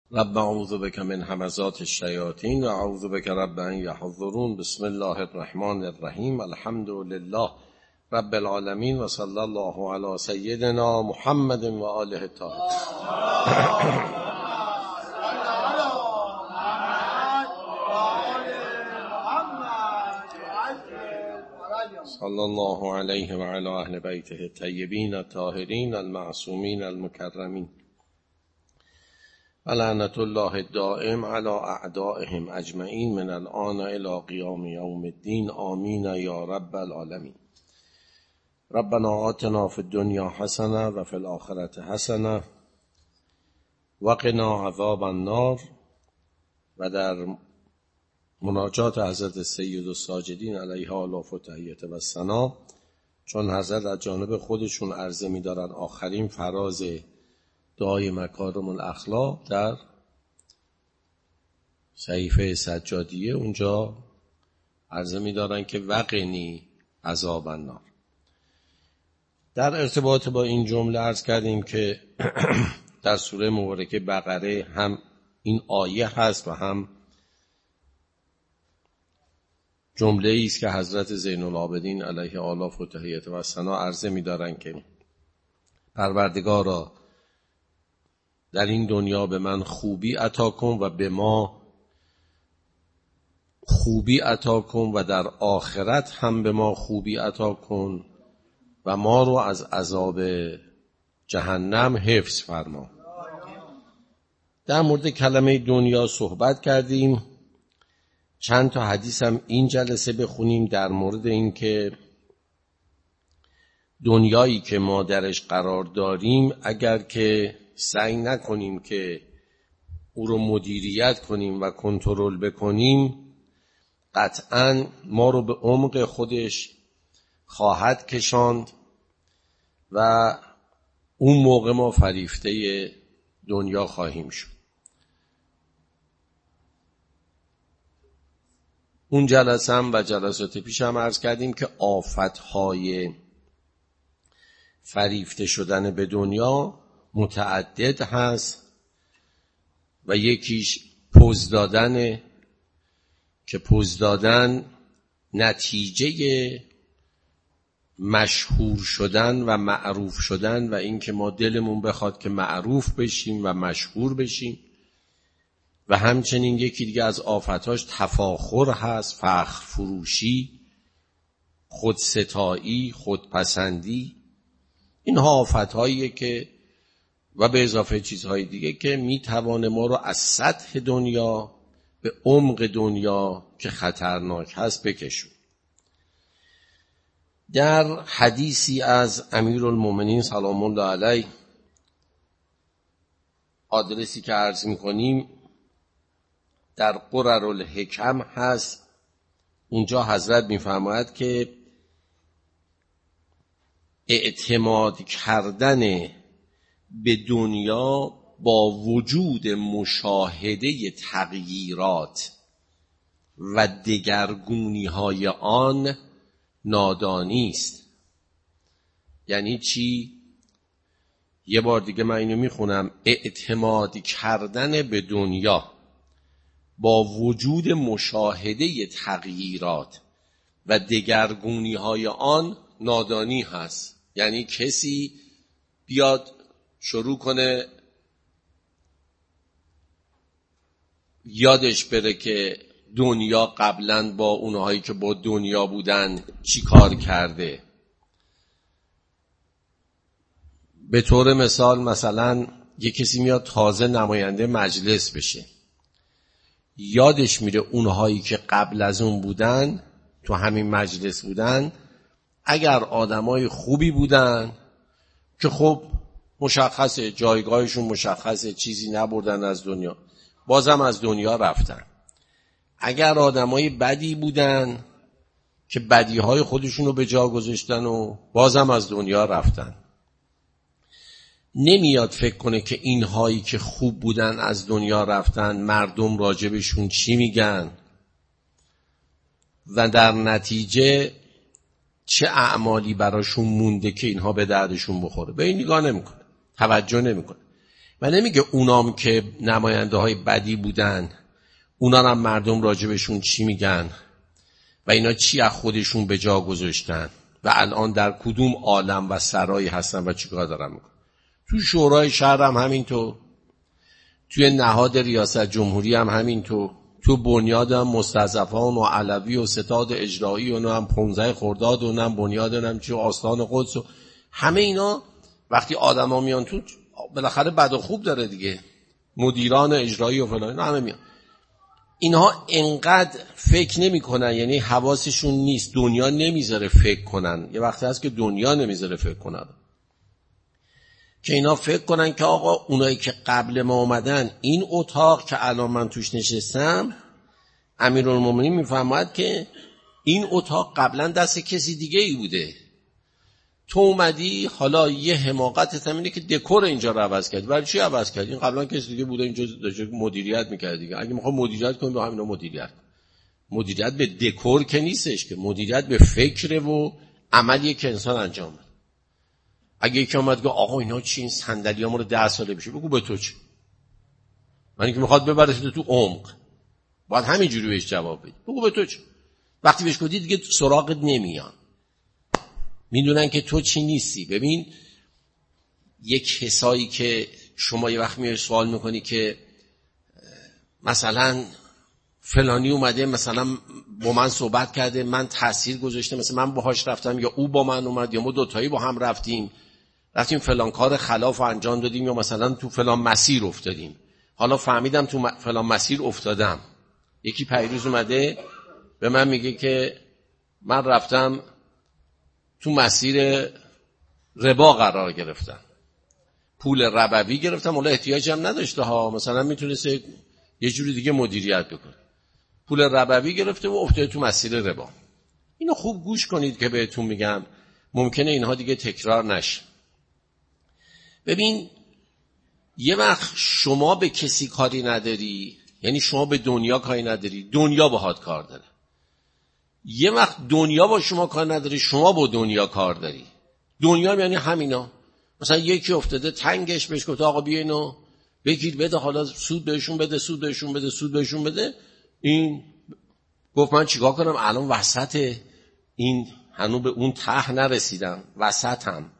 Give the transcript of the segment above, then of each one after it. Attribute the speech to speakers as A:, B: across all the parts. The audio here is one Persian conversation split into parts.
A: رب اعوذ بک من همزات الشیاطین و اعوذ بک رب ان یحضرون. بسم الله الرحمن الرحیم. الحمد لله رب العالمین و صلی الله علی سیدنا محمد و آله الطاهرین. صلی الله علیه و علی اهل بیته الطیبین الطاهرین المعصومین المکرمین و لعنت الله الدائم علی اعدائهم اجمعین من الآن الی قیام یوم الدین. آمین یا رب العالمین. ربنا آتنا فی الدنیا حسنه و فی الآخرة حسنه و قنا عذاب النار. و در مناجات حضرت سید الساجدین علیه آلاف و تحیت و ثنا، چون حضرت از جانب خودشون عرضه می دارن آخرین فراز دعای مکارم الاخلاق در صحیفه سجادیه، اونجا عرضه می دارن که وقنی عذاب النار. در ارتباط با این جمله عرض کردیم که در سوره مبارکه بقره هم این آیه هست و هم جمله ای است که حضرت زین العابدین علیه آلاف و تحیت و ثنا عرضه می دارن که پروردگارا در این دنیا به من خوبی عطا کن و به ما خوبی عطا کن و در آخرت هم به ما خوبی عطا کن و ما رو از عذاب جهنم حفظ فرما. در مورد کلمه دنیا صحبت کردیم. چند تا حدیث هم این جلسه بخونیم در مورد این که دنیایی که ما درش قرار داریم اگر که سعی نکنیم که او رو مدیریت کنیم و کنترل بکنیم، قطعاً ما رو به عمق خودش خواهد کشاند و اون موقع ما فریفته دنیا خواهیم شد. اون جلسه هم و جلسات پیش هم عرض کردیم که آفتهای فریفته شدن به دنیا متعدد هست و یکیش پوز دادن، که پوز دادن نتیجه مشهور شدن و معروف شدن و این که ما دلمون بخواد که معروف بشیم و مشهور بشیم. و همچنین یکی دیگه از آفتاش تفاخر هست، فخر فروشی، خودستایی، خودپسندی. اینها آفتهاییه که و به اضافه چیزهای دیگه که میتوانه ما رو از سطح دنیا به عمق دنیا که خطرناک هست بکشون. در حدیثی از امیرالمومنین سلام الله علیه، آدرسی که عرض میکنیم در قرر الحکم هست، اونجا حضرت میفرماید که اعتماد کردن به دنیا با وجود مشاهده تغییرات و دگرگونی های آن نادانی است. یعنی چی؟ یه بار دیگه من اینو میخونم. اعتماد کردن به دنیا با وجود مشاهده تغییرات و دگرگونی های آن نادانی هست. یعنی کسی بیاد شروع کنه یادش بره که دنیا قبلا با اونهایی که با دنیا بودن چی کار کرده. به طور مثلا یه کسی میاد تازه نماینده مجلس بشه، یادش میره اونهایی که قبل از اون بودن تو همین مجلس بودن اگر آدمای خوبی بودن که خب مشخصه جایگاهشون مشخصه، چیزی نبردن از دنیا، بازم از دنیا رفتن. اگر آدمای بدی بودن که بدیهای خودشونو به جا گذاشتن و بازم از دنیا رفتن. نمیاد فکر کنه که اینهایی که خوب بودن از دنیا رفتن مردم راجبشون چی میگن و در نتیجه چه اعمالی براشون مونده که اینها به دردشون بخوره. به این نگاه نمیکنه، توجه نمیکنه. و نمیگه اونام که نماینده های بدی بودن اونا هم مردم راجبشون چی میگن و اینا چی از خودشون به جا گذاشتن و الان در کدوم عالم و سرایی هستن و چیکار دارن میکنن. تو شورای شهر هم همینطور، توی نهاد ریاست جمهوری هم همینطور، تو بنیاد هم مستضعفان و علوی و ستاد اجرایی و هم 15 خرداد و هم بنیاد هم چی و آستان قدس و همه اینا وقتی آدما میان تو بالاخره بد و خوب داره دیگه، مدیران اجرایی و فلان اینا همه میان. اینها انقدر فکر نمی کنن، یعنی حواسشون نیست، دنیا نمیذاره فکر کنن. یه وقتی هست که دنیا نمیذاره فکر کنن که اینا فکر کنن که آقا اونایی که قبل ما اومدن این اتاق که الان من توش نشستم، امیرالمومنین میفهمد که این اتاق قبلا دست کسی دیگه ای بوده، تو اومدی حالا یه حماقتت هم اینه که دکور اینجا رو عوض کردی. برای چی عوض کردی؟ این قبلا کسی دیگه بوده اینجا داشته مدیریت میکرد دیگه. اگه میخوام مدیریت کنیم به همینا مدیریت به دکور که نیستش، که مدیریت به فکر و عملیه که انسان انجام بده. اگه یکی اومد گفت آقا اینا چی، این صندلیامو رو 10 ساله بشه، بگو به تو چه؟ من اینکه میخواد ببرش تو عمق باید همینجوری بهش جواب بدی، بگو به تو چه؟ وقتی بهش گفتی دیگه سراغت نمیان، میدونن که تو چی نیستی. ببین یک کسایی که شما یه وقت میای سوال میکنی که مثلا فلانی اومده مثلا با من صحبت کرده، من تاثیر گذاشته، مثلا من باهاش رفتم یا او با من اومد یا ما دوتایی با هم رفتیم فلان کار خلاف انجام دادیم یا مثلا تو فلان مسیر افتادیم، حالا فهمیدم تو فلان مسیر افتادم. یکی پیروز اومده به من میگه که من رفتم تو مسیر ربا قرار گرفتم، پول ربوی گرفتم، حالا احتیاجم نداشته ها، مثلا میتونست یه جوری دیگه مدیریت بکنه، پول ربوی گرفته و افتاده تو مسیر ربا. اینو خوب گوش کنید که بهتون میگم، ممکنه اینها دیگه تکرار نشه. ببین یه وقت شما به کسی کاری نداری، یعنی شما به دنیا کاری نداری، دنیا باهات کار داره. یه وقت دنیا با شما کار نداره، شما با دنیا کار داری. دنیا یعنی همینا، مثلا یکی افتاده تنگش، بهش گفت آقا بیا اینو بگیر بده، حالا سود بهشون بده. این گفت من چیکار کنم، الان وسط این هنوز به اون ته نرسیدم، وسطم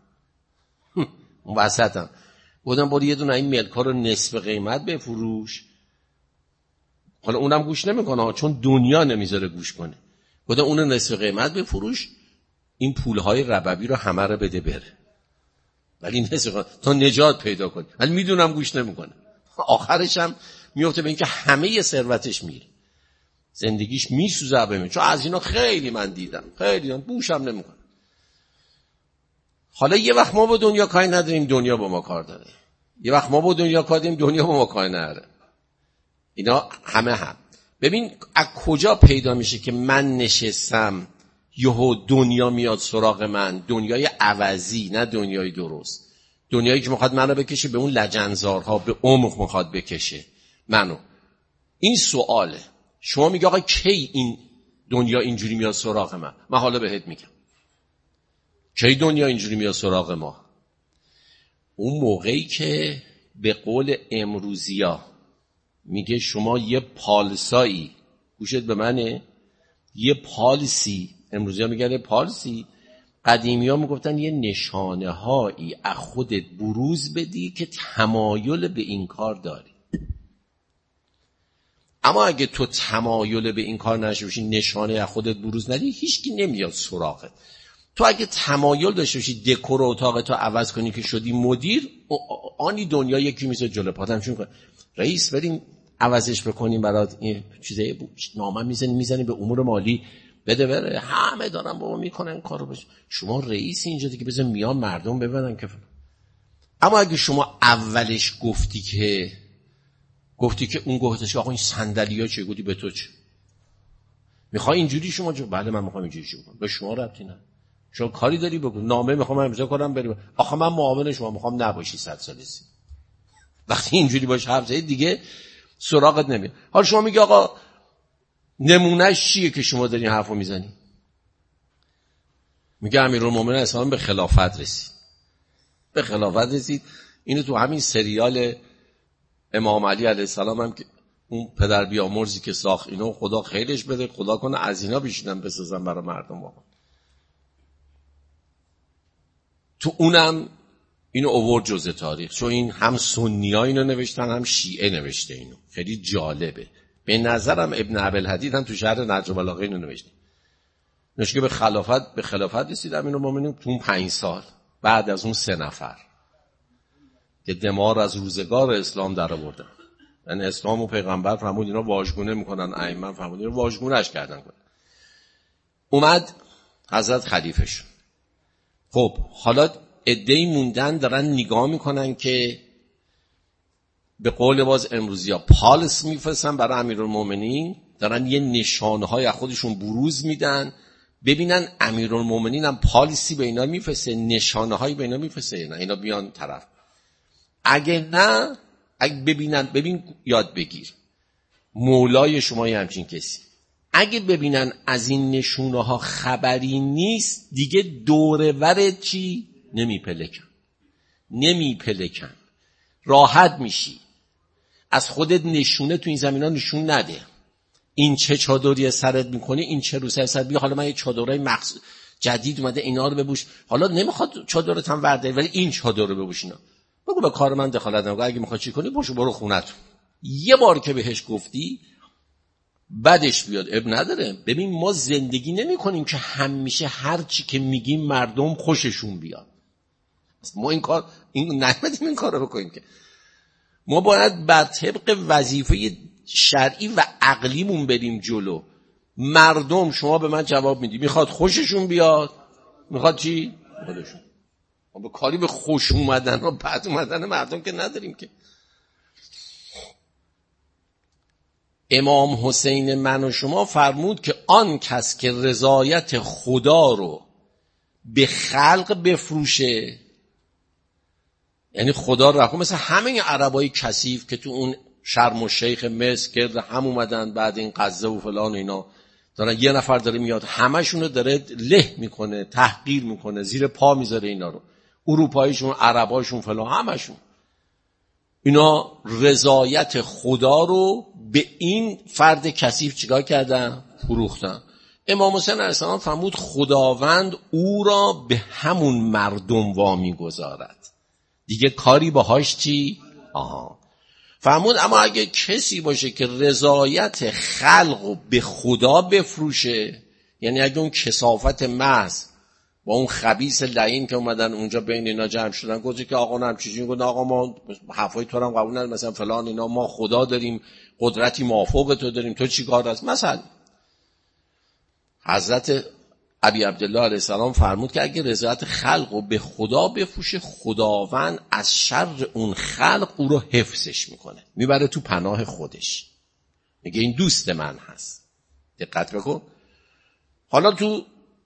A: گفتم برو یه دونه این ملکا رو نصف قیمت بفروش. حالا اونم گوش نمیکنه چون دنیا نمیذاره گوش کنه. گفتم اون نصف قیمت بفروش، این پولهای ربوی رو همه رو بده بره، ولی نصف تا نجات پیدا کنی. ولی میدونم گوش نمیکنه، آخرش هم میفته به این که همه ثروتش میره، زندگیش میسوزه ببین. چون از اینا خیلی من دیدم، خیلی بوشم نمیکنه. حالا یه وقت ما با دنیا کاری نداریم، دنیا با ما کار داره. یه وقت ما با دنیا کار داریم، دنیا با ما کار نداره. اینا همه هم. ببین از کجا پیدا میشه که من نشستم یهو دنیا میاد سراغ من، دنیای عوضی نه دنیای درست، دنیایی که میخواد منو بکشه به اون لجنزارها، به عمق میخواد بکشه منو. این سواله. شما میگه آقا کی این دنیا اینجوری میاد سراغ من حالا بهت میگم کی دنیا اینجوری میاد سراغ ما. اون موقعی که به قول امروزیا میگه شما یه پالسایی، گوشت به منه، یه پالسی، امروزیا میگن پالسی، قدیمی ها میگفتن یه نشانه هایی از خودت بروز بدی که تمایل به این کار داری. اما اگه تو تمایل به این کار نشه باشی، نشانه از خودت بروز ندی، هیچکی نمیاد سراغت. تو اگه تمایل داشته باشی دکور اتاق تو عوض کنی که شدی مدیر، آنی دنیا یکی میشه جلو پاتم چون رئیس بریم عوضش بکنیم برات، این چیزای نامه میزنی به امور مالی بده بره، همه دارن بابا میکنن کارو بشه. شما رئیس اینجا دیگه بزن میان مردم ببرن که. اما اگه شما اولش گفتی که اون گفتش آقا این صندلی‌ها چه، گفتی به تو چه میخوای اینجوری شما بله من میخوام اینجوری بکنم، به شما ربطی نداره، شما کاری داری بکن، نامه میخوام امضا کنم بریم، آخه من معاون شما میخوام نباشی 100 سال سی. وقتی اینجوری باش حرف زدی دیگه سراغت نمیاد. حالا شما میگی آقا نمونهش چیه که شما داری حرفو میزنی؟ میگه امیرالمومنین اسلام به خلافت رسید. اینو تو همین سریال امام علی علیه السلام هم که اون پدر بیامرزی که ساخت اینو خدا خیرش بده، خدا کنه از اینا بیشترم بسازن برای مردم واقعا. تو اونم اینو آورد جزء تاریخ، چون این هم سنی‌ها اینو نوشتن هم شیعه نوشته. اینو خیلی جالبه. به نظرم ابن ابوالحدید هم تو شرح نهج البلاغه اینو نوشته. نوشته که به خلافت رسید امیرالمومنین تو اون 5 سال بعد از اون 3 نفر که دمار از روزگار اسلام در آوردن. یعنی اسلام و پیغمبر فرمود اینا واژگونه میکنن، ائمه فرمود اینا واژگونه‌اش کردن. اومد حضرت خلیفه شد. خب حالا عده‌ای موندن دارن نگاه میکنن که به قول باز امروزی ها پالس میفرستن برای امیرالمومنین، دارن یه نشانه‌های از خودشون بروز میدن ببینن امیرالمومنین هم پالیسی به اینا میفرسته، نشانه‌هایی به اینا میفرسته، نه اینا بیان طرف. اگه نه، اگه ببین یاد بگیر مولای شما یه همچین کسی، اگه ببینن از این نشونه ها خبری نیست دیگه دورور چی؟ نمیپلکن، راحت میشی. از خودت نشونه تو این زمین ها نشون نده. این چه چادری سرت میکنی، این چه روسر سرت، بیا حالا من یه چادرای جدید اومده اینا رو بپوش، حالا نمیخواد چادرت هم ورده ولی این چادر رو بپوش. اینا بگو به کار من دخالت نکن، اگه میخواد چی کنی برو خونتون. یه بار که بهش گفتی بعدش بیاد اب نداره. ببین ما زندگی نمی کنیم که همیشه هر چی که میگیم مردم خوششون بیاد. ما این نمیدیم این کار رو بکنیم که ما باید بر طبق وظیفه شرعی و عقلیمون بریم جلو. مردم شما به من جواب میدی میخواد خوششون بیاد، میخواد چی؟ خودشون. ما به کاری به خوش اومدن و بد اومدن مردم که نداریم که. امام حسین من و شما فرمود که آن کس که رضایت خدا رو به خلق بفروشه، یعنی خدا رو مثل همه عربای کثیف که تو اون شرم الشیخ مصر گرد هم اومدن بعد این غزه و فلان اینا، دارن یه نفر داره میاد همشون رو داره له میکنه، تحقیر میکنه، زیر پا میذاره اینا رو، اروپاییشون، عربایشون، فلان، همشون. اینا رضایت خدا رو به این فرد کثیف چیکار کردن؟ فروختن. امام حسین علیه السلام فرمود خداوند او را به همون مردم وامی گذارد، دیگه کاری باهاش چی؟ فرمود اما اگه کسی باشه که رضایت خلق رو به خدا بفروشه، یعنی اگه اون کثافت محض با اون خبیث لعین که اومدن اونجا بین اینا جمع شدن گفت که آقا نم چیزی میگن، آقا ما حرفای تو رو هم قبول نداریم، مثلا فلان اینا، ما خدا داریم، قدرتی مافوق تو داریم، تو چی کار هست؟ مثلا حضرت ابی عبدالله علیه السلام فرمود که اگه رضایت خلق رو به خدا بفروشه، خداوند از شر اون خلق او رو حفظش میکنه، میبره تو پناه خودش، میگه این دوست من هست. دقت بکن. حالا تو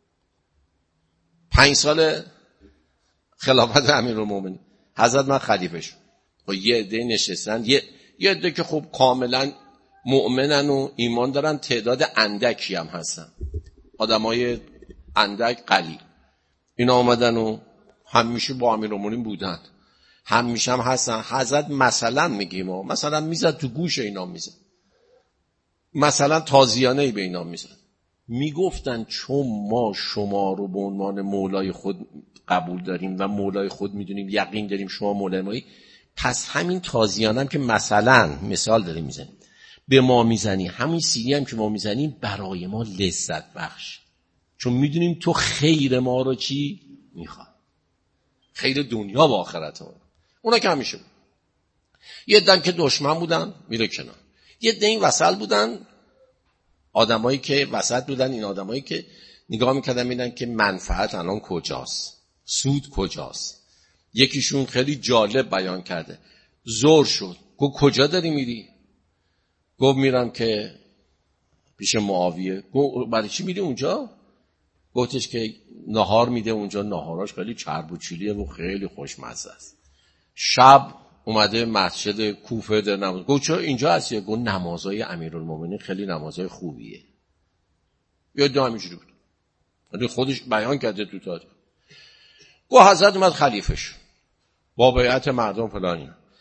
A: 5 سال خلافت امیرالمومنین حضرت من خلیفه شد و یه عده نشستن، یه عده که خب کاملا مؤمنن و ایمان دارن، تعداد اندکی هم هستن، آدمای اندک قلیل. اینا آمدن و همیشه با امیرالمومنین بودن، همیشه هم هستن. حضرت مثلا میگیم مثلا میزد تو گوش اینا، میزد مثلا تازیانه‌ای به اینا میزد، میگفتن چون ما شما رو به عنوان مولای خود قبول داریم و مولای خود میدونیم، یقین داریم شما مولای مایی، پس همین تازیانه هم که مثلا مثال داریم میزنیم به ما میزنی، همین سیری هم که ما میزنیم برای ما لذت بخش، چون میدونیم تو خیر ما رو چی میخواد، خیر دنیا و آخرت ما. اونا که همیشه بود. یه دن که دشمن بودن میره کنار، یه دن این وسط بودن، آدمایی که وسط بودن، این آدمایی که نگاه میکردن میدن که منفعت الان کجاست، سود کجاست. یکیشون خیلی جالب بیان کرده، زور شد، گفت کجا داری میری؟ گفت میرم که پیش معاویه. گفت برای چی میری اونجا؟ گفتش که نهار میده اونجا، نهاراش خیلی چرب و چیلیه و خیلی خوشمزه است. شب اومده مسجد کوفه در نماز. گفت چرا اینجا هستی؟ گفت نمازهای امیرالمومنین خیلی نمازهای خوبیه. یا دو همینجوری بود، یعنی خودش بیان کرده تو تاریخ. گفت حضرت اومد خلیفه شد با بیعت مردم فلانی.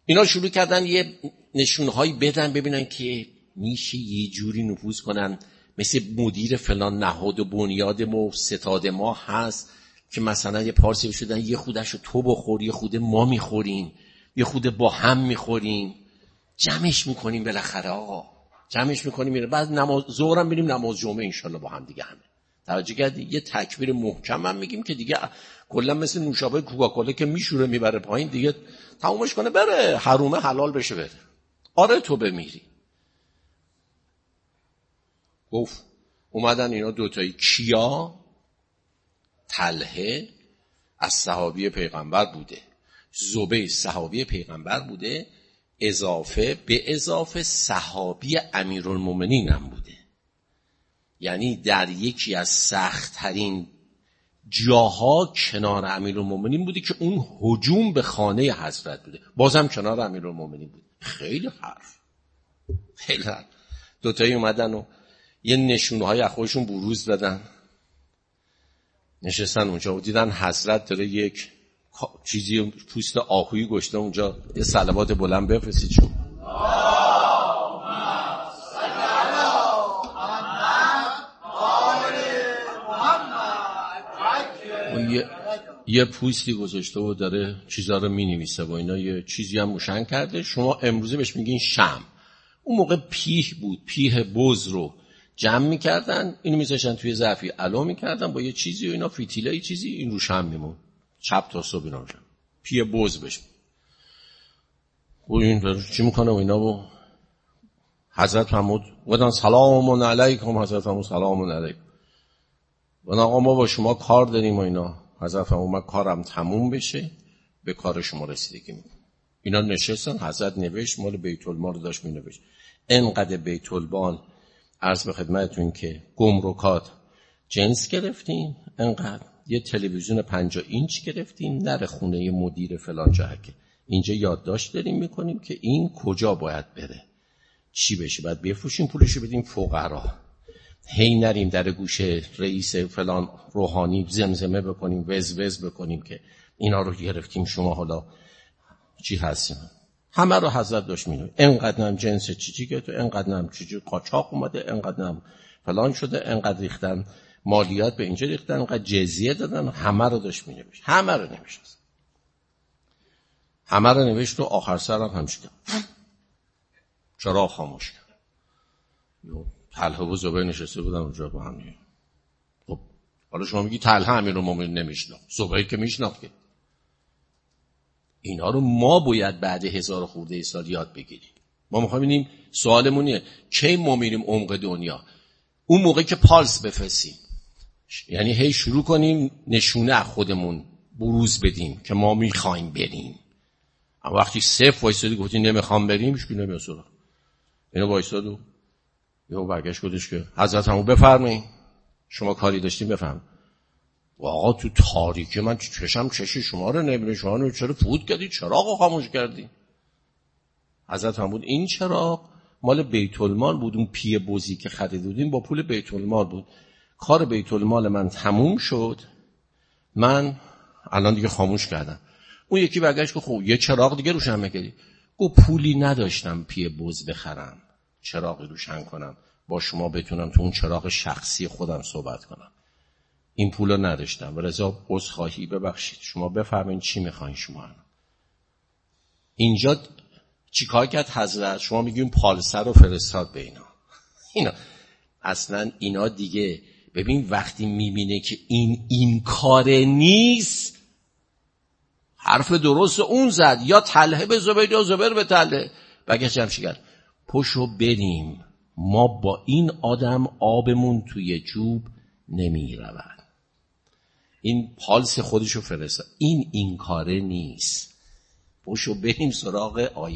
A: اینا شروع کردن یه نشونهایی بدن ببینن که میشه یه جوری نفوذ کنن، مثل مدیر فلان نهاد و بنیاد ما و ستاد ما هست که مثلا یه پارسی شدن یه خودشو تو بخور، یه خود ما میخوریم، یه خود با هم میخوریم، جمعش میکنیم بالاخره آقا، جمعش میکنیم میره، بعد نماز ظهرم بریم نماز جمعه انشالله با هم دیگه همه. توجه کردی؟ یه تکبیر محکم هم میگیم که دیگه کلا مثل نوشابه کوکاکولا که میشوره میبره پایین، دیگه تمومش کنه بره، حرومه حلال بشه بره. آره تو بمیری. گفت اومدن اینا دوتایی، کیا؟ طلحه از صحابی پیغمبر بوده، زبیر صحابی پیغمبر بوده، به اضافه صحابی امیرالمومنین هم بوده. یعنی در یکی از سخت‌ترین جاها کنار امیرالمومنین بوده که اون هجوم به خانه حضرت بوده، بازم کنار امیرالمومنین بود. خیلی حرف. دوتایی اومدن و یه نشونهای از خودشون بروز دادن، نشستن اونجا و دیدن حضرت داره یک چیزی پوست آهویی گشته اونجا. یه صلوات بلند بفرستید شما. یه پوستی گذاشته و داره چیزا رو مینویسه و اینا، یه چیزی هم روشن کرده. شما امروزه بهش میگین شمع. اون موقع پیه بود، پیه بز رو جمع میکردن، اینو میذاشتن توی ظرفی، علو میکردن با یه چیزی و اینا، فتیله چیزی، این روشن میمون چپ تا صبح اینا روشن. پیه بز بشه و این چی میکنه و اینا. و حضرت فرمود ودان سلام علیکم، حضرت فرمود سلام علیکم، و آقا ما با شما کار داریم و اینا. حضرت فرمود من کارم تموم بشه به کار شما رسیدگی میکنم. اینا نشستن، حضرت نوشت، مال بیت المال داشت مینوشت. انقدر بیت المال عرض به خدمتتون که گمرکات جنس گرفتیم، انقدر یه تلویزیون 50 اینچ گرفتیم، نره خونه مدیر فلان جا که اینجا یادداشت داریم میکنیم که این کجا باید بره، چی بشه، بعد بفروشیم پولشو بدیم فقرا. هی نریم در گوش رئیس فلان روحانی زمزمه بکنیم، وز بکنیم که اینا رو گرفتیم شما حالا چی هستیم. همه رو حضرت داشت مینوی. انقدر نم جنس چیزی گرفته، انقدر نم چیزی قاچاق اومده، انقدر نم فلان شده، انقدر ریختن مالیات به اینجا ریختن، انقدر جزیه دادن، همه رو داشت مینوشت. همه رو نوشت و آخر سرم همش کرد. چرا خاموش کرد؟ طلحه و زبیر نشسته بودن اونجا با هم. خب حالا شما میگی طلحه امیرالمومنین نمیشناخت، زبیر که میشناخت. اینا رو ما باید بعد 1000 خورده سال یاد بگیریم. ما میخوایم ببینیم، سوالمونه کی ما میریم عمق دنیا؟ اون موقع که پالس بفرستیم، یعنی هی شروع کنیم نشونه از خودمون بروز بدیم که ما میخوایم بریم. اما وقتی صفر وایسادی گفتی نمیخوام بریم، هیچ کی نمیاد سراغ. اینو وایساد و یهو برگشت گفتش که حضرت همو بفرمایید، شما کاری داشتین بفرمایید. آقا تو تاریکی من چشم شما رو نمیبینه، شما رو چرا فوت کردی، چراغو خاموش کردی؟ حضرت هم بود این چراغ مال بیت المال بود، اون پیه بزی که خریده بودیم با پول بیت المال بود. کار بیت المال من تموم شد، من الان دیگه خاموش کردم. اون یکی برگشت که خب یه چراغ دیگه روشن می‌کردی. گفت پولی نداشتم پیه بز بخرم، چراغی روشن کنم با شما بتونم تو اون چراغ شخصی خودم صحبت کنم. این پولو نداشتم. رضا عذرخواهی ببخشید، شما بفرمایید چی میخواین شما. اینجا چیکار کرد حضرت؟ شما میگین پالسر رو فرستاد به اینا اصلا اینا دیگه ببین وقتی میبینه که این کار نیست، حرف درست اون زد، یا طلحه به زبیر یا زبیر به طلحه. بگه جمشیگر پشو بریم، ما با این آدم آبمون توی جوب نمی رود. این پالس خودشو فرستاد، این کاره نیست. پشو بریم سراغ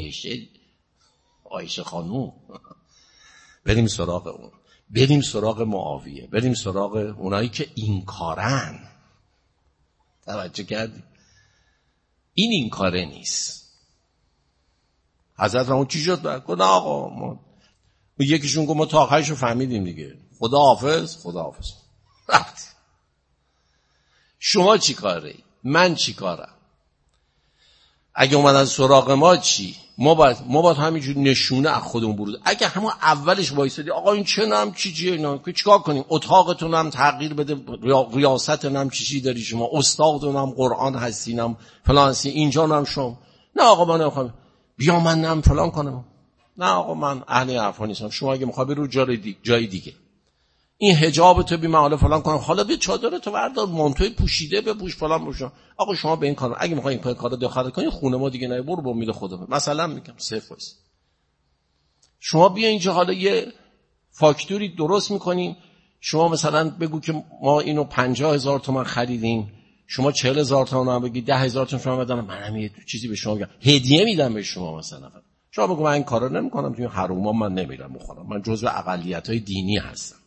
A: عایشه خانوم، بریم سراغ اون، بریم سراغ معاویه، بریم سراغ اونایی که این کارن. توجه کردی؟ این کاره نیست. حضرت فرمود چی شد؟ گفت آقا ما یکیشون گفت ما تا آخرشو فهمیدیم دیگه، خداحافظ. رفت. شما چی کاره؟ من چی کارم؟ اگه اومدن سراغ ما چی؟ ما باید همینجور نشونه از خودمون برود. اگه همون اولش وایسادی آقا این چه نام چیه اینا که چیکار کنیم؟ اتاقتون هم تغییر بده، ریاستتون هم چی داری شما، استادتون هم قرآن هستینم فلان هستی، اینجا هم شما. نه آقا من نمیخوام بیا من نم فلان کنم. نه آقا من اهل عرفان نیستم. شما اگه میخوای برو جای دیگه. این حجاب تو بی محاله فلان کنم، حالا به چادرتو بردار، مانتوی پوشیده بپوش فلان بشو. آقا شما به این کار اگه میخوای این کارو دخالت کنی خونه ما دیگه نه، برو با امید خدا. مثلا میگم صفر وایس. شما بیا اینجا حالا یه فاکتوری درست میکنیم، شما مثلا بگو که ما اینو 50,000 تومان خریدیم، شما 40,000 تومان بگی 10,000 تومان شما بدن، منم یه چیزی به شما میگم هدیه میدم به شما مثلا. شما بگو من این کارو نمیکنم، تو حروما من نمیرم میخورم، من جزو اقلیت‌های دینی هستم،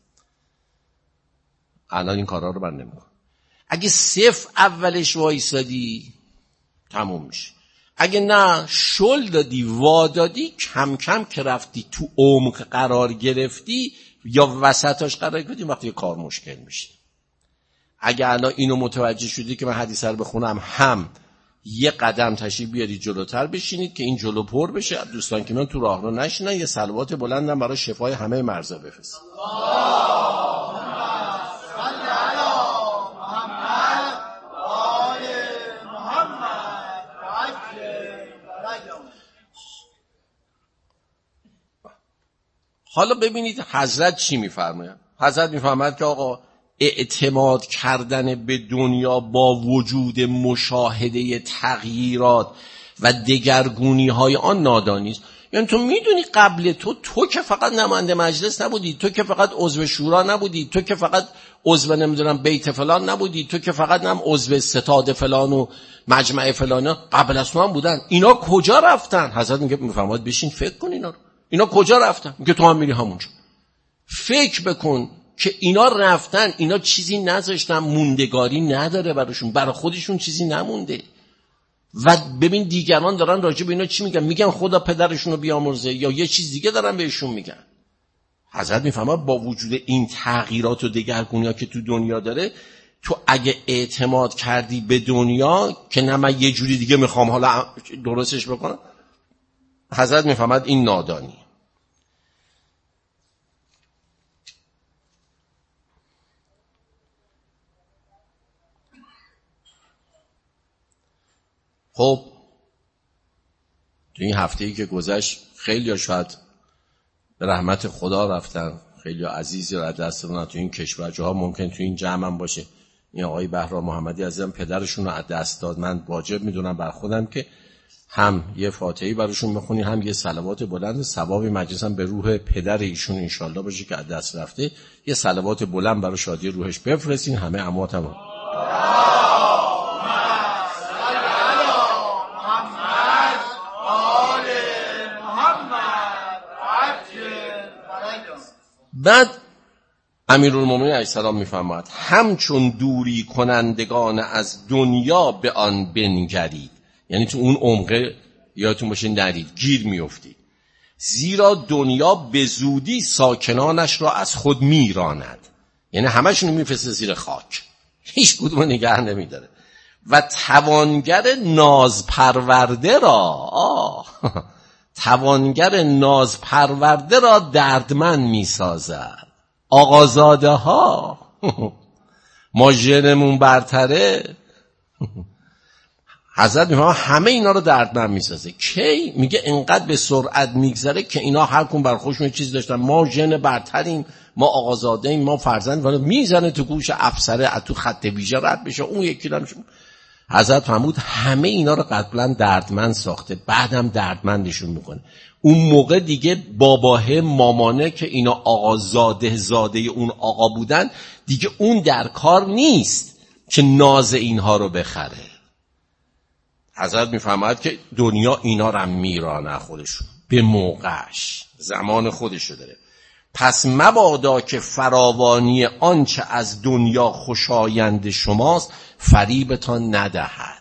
A: الان این کارا رو من نمیکنم. اگه صفر اولش وایسادی تموم میشه. اگه نه شل دادی وادادی، کم کم که رفتی تو عمق قرار گرفتی یا وسطاش قرار گرفتی، وقتی کار مشکل میشه. اگه الان اینو متوجه شدی که من حدیث رو بخونم، هم یه قدم تشریف بیاری جلوتر بشینید که این جلو پر بشه، دوستان که من تو راه رو نشینن، یه صلوات بلندم برای شفای همه مرضا بفرست. حالا ببینید حضرت چی میفرماید. حضرت میفرماید که آقا اعتماد کردن به دنیا با وجود مشاهده تغییرات و دگرگونی های آن نادانی است. یعنی تو میدونی قبل تو که فقط نماینده مجلس نبودی، تو که فقط عضو شورا نبودی، تو که فقط عضو نمیدونم بیت فلان نبودی، تو که فقط عضو ستاد فلان و مجمع فلان، قبل از تو هم بودن. اینا کجا رفتن؟ حضرت میفرماید بشین فکر کن اینا کجا رفتن؟ میگه تو هم میری همونجا. فکر بکن که اینا رفتن، اینا چیزی نذاشتن، موندگاری نداره براشون، برای خودشون چیزی نمونده. و ببین دیگران دارن راجع به اینا چی میگن، میگن خدا پدرشون رو بیامرزه، یا یه چیز دیگه دارن بهشون میگن. حضرت میفهمه با وجود این تغییرات و دگرگونی‌ها که تو دنیا داره، تو اگه اعتماد کردی به دنیا که نه من یه جوری دیگه میخوام حالا درستش بکنم، حضرت میفهمد این نادانی. خب تو این هفته‌ای که گذشت خیلی ها شاید به رحمت خدا رفتن، خیلی ها عزیزی را دست دادن تو این کشور. جاها ممکن تو این جمع هم باشه این آقای بهرام محمدی عزیزم پدرشون رو از دست داد. من واجب میدونم بر خودم که هم یه فاتحی براشون بخونی، هم یه صلوات بلند، ثواب مجلس هم به روح پدر ایشون انشالله باشه که از دست رفته، یه صلوات بلند برای شادی روحش بفرستین همه امواتم. بعد امیرالمومنین علیه السلام میفرماید همچون دوری کنندگان از دنیا به آن بنگرید، یعنی تو اون عمقه یادتون باشه نرید، گیر میافتید. زیرا دنیا به زودی ساکنانش را از خود میراند، یعنی همشون میفرسته زیر خاک، هیچ کدوم نگه نمیداره. و توانگر نازپرورده را توانگر نازپرورده را دردمند میسازد. آقازاده ها ما ژنمون برتره. حضرت میفهمه همه اینا رو دردمند میسازه. کی؟ میگه انقدر به سرعت میگذره که اینا هر کون بر خودشون چیز داشتن، ما ژن برتریم، ما آقازاده ایم، ما فرزند، ولی میزنه تو گوش افسره تو خط ویژه رد بشه، اون یکی رو حضرت فرمود همه اینا رو قبلا دردمند ساخته، بعدم دردمندشون میکنه. اون موقع دیگه باباه مامانه که اینا آقازاده زاده اون آقا بودن دیگه اون در کار نیست که ناز اینها رو بخره. حضرت میفهمد که دنیا اینا رو میرانه خودشون به موقعش، زمان خودشو داره. پس مبادا که فراوانی آنچه از دنیا خوشایند شماست فریبتان ندهد.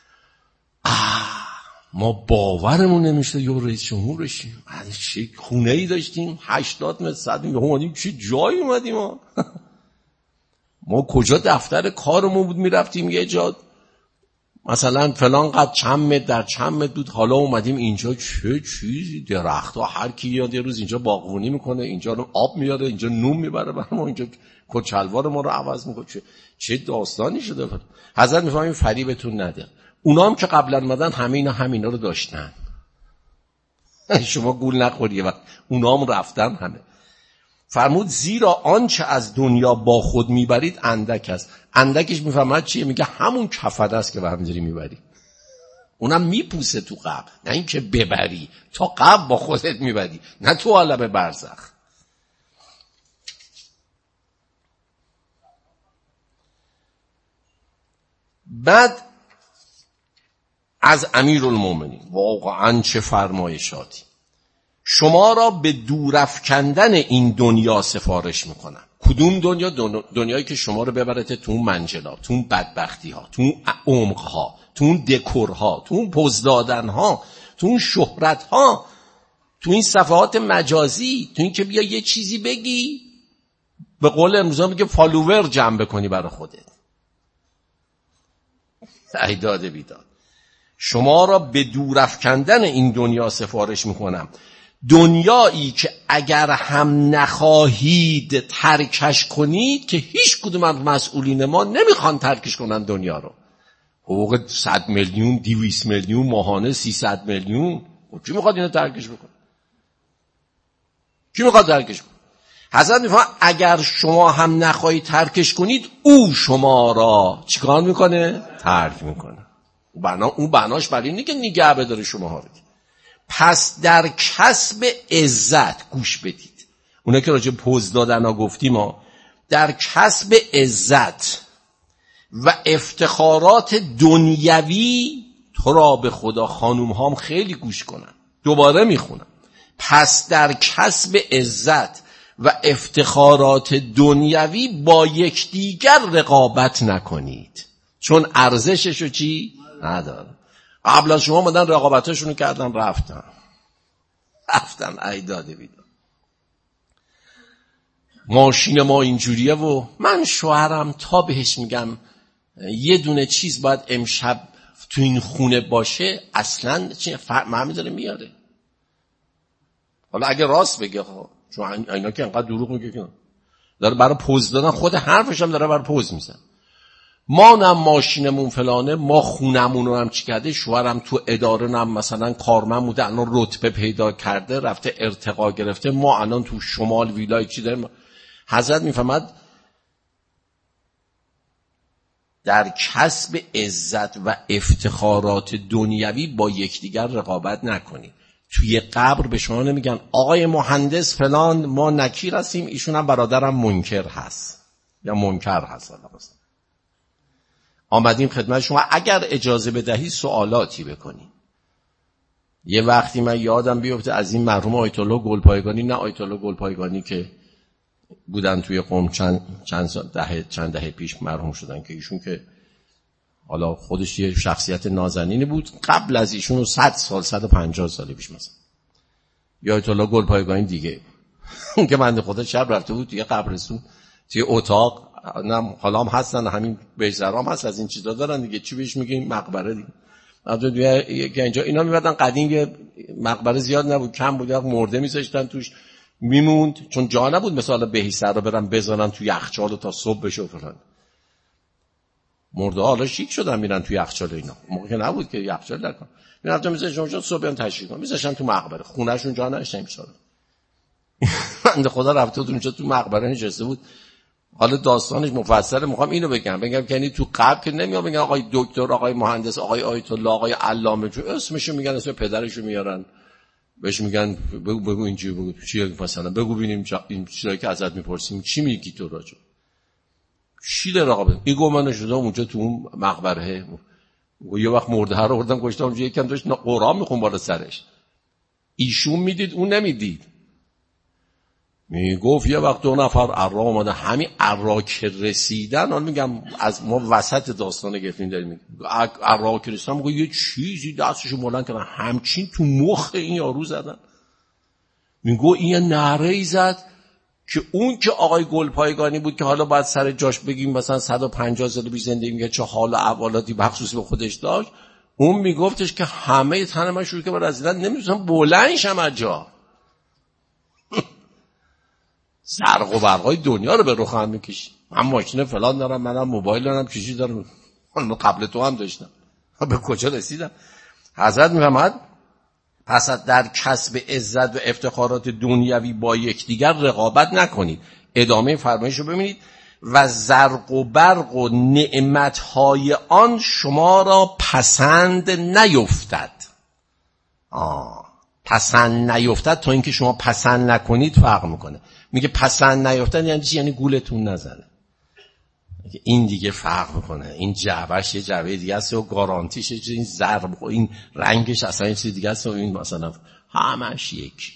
A: ما باورمون نمیشه یا رئیس جمهور بشیم، چه خونه ای داشتیم 80 متر 100 متر اومدیم چه جایی اومدیم ما کجا دفتر کارمون بود میرفتیم یه جا مثلا فلان قد چند متر در چند متر بود، حالا اومدیم اینجا چه چیزی، درخت‌ها هر کی یاد یه روز اینجا باغبونی میکنه، اینجا رو آب میاره، اینجا نون میبره برای ما، اینجا کچلوار ما رو عوض میکنه. چه داستانی شده. حضرت میفهمیم فریبتون نده. اونا هم که قبلا اومدن همینا رو داشتن. شما گول نخوری وقت اونا هم رفتن همه. فرمود زیرا آنچه از دنیا با خود میبرید اندک است. اندکش میفهمد چیه؟ میگه همون کفده است که به همینجوری میبری. اونم میپوسه تو قبر، نه این که ببری، تا قبر با خودت میبری، نه تو عالم برزخ. بعد از امیرالمومنین واقعا چه فرمایشاتی. شما را به دور افکندن این دنیا سفارش میکنم. کدوم دنیا؟ دنیایی که شما رو ببرته تو اون منجلا، تو اون بدبختی ها، تو اون عمق ها، تو اون دکورها، تو اون پوز دادن ها، تو اون شهرت ها، تو این صفحات مجازی، تو این که بیا یه چیزی بگی، به قول امروزا میگه فالوور جمع بکنی برای خودت. ای داده بیداد. شما را به دور افکندن این دنیا سفارش میکنم. دنیایی که اگر هم نخواهید ترکش کنید، که هیچ کدوم از مسئولین ما نمیخوان ترکش کنن دنیا رو. حقوق 100 میلیون 200 میلیون ماهانه 300 میلیون، کی میخواد اینو ترکش بکنه؟ کی میخواد ترکش کنه؟ حضرت میفهمه اگر شما هم نخواهید ترکش کنید، او شما را چیکار میکنه؟ ترک میکنه. اون بناش برای اینه که نگه بداره شماها رو. پس در کسب عزت، گوش بدید، اونا که راجع پوز دادن ها گفتیم ها، در کسب عزت و افتخارات دنیوی، تو را به خدا خانوم هام خیلی گوش کنن، دوباره میخونم. پس در کسب عزت و افتخارات دنیوی با یکدیگر رقابت نکنید، چون ارزششو چی؟ نداره. قبل از شما اومدن رقابتاشونو کردن رفتن ای داده بیداد. ماشین ما اینجوریه و من شوهرم تا بهش میگم یه دونه چیز باید امشب تو این خونه باشه، اصلا معمی داره میاره. حالا اگه راست بگه ها، چون اینا که انقدر دروغ میگه که داره برای پوز دادن، خود حرفش هم داره برای پوز میزن. ما نم ماشینمون فلانه، ما خونمون رو هم چی کرده، شوهرم تو اداره نم مثلا کارمند بوده، الان رتبه پیدا کرده، رفته ارتقا گرفته، ما الان تو شمال ویلای چی داریم. حضرت میفهمد در کسب عزت و افتخارات دنیوی با یکدیگر رقابت نکنید. توی قبر به شما نمیگن آقای مهندس فلان ما نکیر هستیم، ایشون هم برادرم منکر هست یا منکر هست. آمدیم خدمت شما، اگر اجازه بدهی سوالاتی بکنیم. یه وقتی من یادم بیفته از این مرحوم آیت الله گلپایگانی، نه آیت الله گلپایگانی که بودن توی قم چند دهه پیش مرحوم شدن، که ایشون که حالا خودش یه شخصیت نازنینی بود، قبل از ایشون 100 سال 150 سال پیش مثلا. یا آیت الله گلپایگانی دیگه که بنده خدا شب رفته بود توی قبرستون، توی اتاق، نه حالا هم هستن همین بیزرام هست، از این چیزا دارن دیگه، چی بهش میگیم مقبره دیگه. که اینجا اینا میبردن، قدیم یه مقبره زیاد نبود، کم بود، مرده میذاشتن توش میموند، چون جا نبود مثلا بهیسر رو برن بذارن تو یخچال تا صبح بشه و فلان. مرده حالا شیک شدن میرن تو یخچال، اینا موقع که نبود که یخچال نکن، میرفتن میذاشتن اونجا صبح هم تشریح کن، میذاشتن تو مقبره، خونه‌شون جا نشد امسال. بنده خدا رفته بود اونجا تو مقبره نشسته بود. حالا داستانش مفصله، میخوام اینو بگم که یعنی تو قبر که نمیاد بگن آقای دکتر، آقای مهندس، آقای آیت الله، آقای علامه، جو اسمشو میگن، اسم پدرشو میارن، بهش میگن بگو اینجوری، بگو چی مثلا، بگو ببینیم این چیزایی که ازت میپرسیم چی میگی تو راجع چی در رقابت. این گفت من شدم اونجا تو اون مقبره، یه وقت مرده رو آوردن گشتم اونجا، یکم داشت قرآن میخون بالا سرش، ایشون میدید اون نمیدید. میگفت یه وقت 2 نفر عراق اومدن، همین عراق رسیدن، حالا میگم از ما وسط داستان گفتیم داریم میگیم عراق رسیدن، میگه یه چیزی دستشو بلند کردن همچین تو مخ این یارو زدن. میگه این نعره‌ای زد که اون که آقای گلپایگانی بود که حالا باید سر جاش بگیم مثلا 150 سال پیش زندگی می‌کرد، چه حال و احوالاتی بخصوصی به خودش داشت، اون میگفتش که همه تن من شروع که بر رزیدن نمیتونم بلند شم از جا. زرق و برقای دنیا رو به رخ هم میکشی. من ماشین فلان دارم، منم موبایل دارم، چیزی دارم، من قبل تو هم داشتم. به کجا رسیدم؟ حضرت میفرماد پس در کسب عزت و افتخارات دنیوی با یکدیگر رقابت نکنید. ادامه فرمایش رو ببینید. و زرق و برق و نعمتهای آن شما را پسند نیفتد. پسند نیفتد تا اینکه شما پسند نکنید فرق میکنه. میگه پسند نیفتد یعنی چی؟ یعنی گولتون نزنه. این دیگه فرق میکنه. این جعبش یه جعبه دیگه است و گارانتیش این ضرب و این رنگش اصلا یه چیز دیگه است و این مثلا همش یکی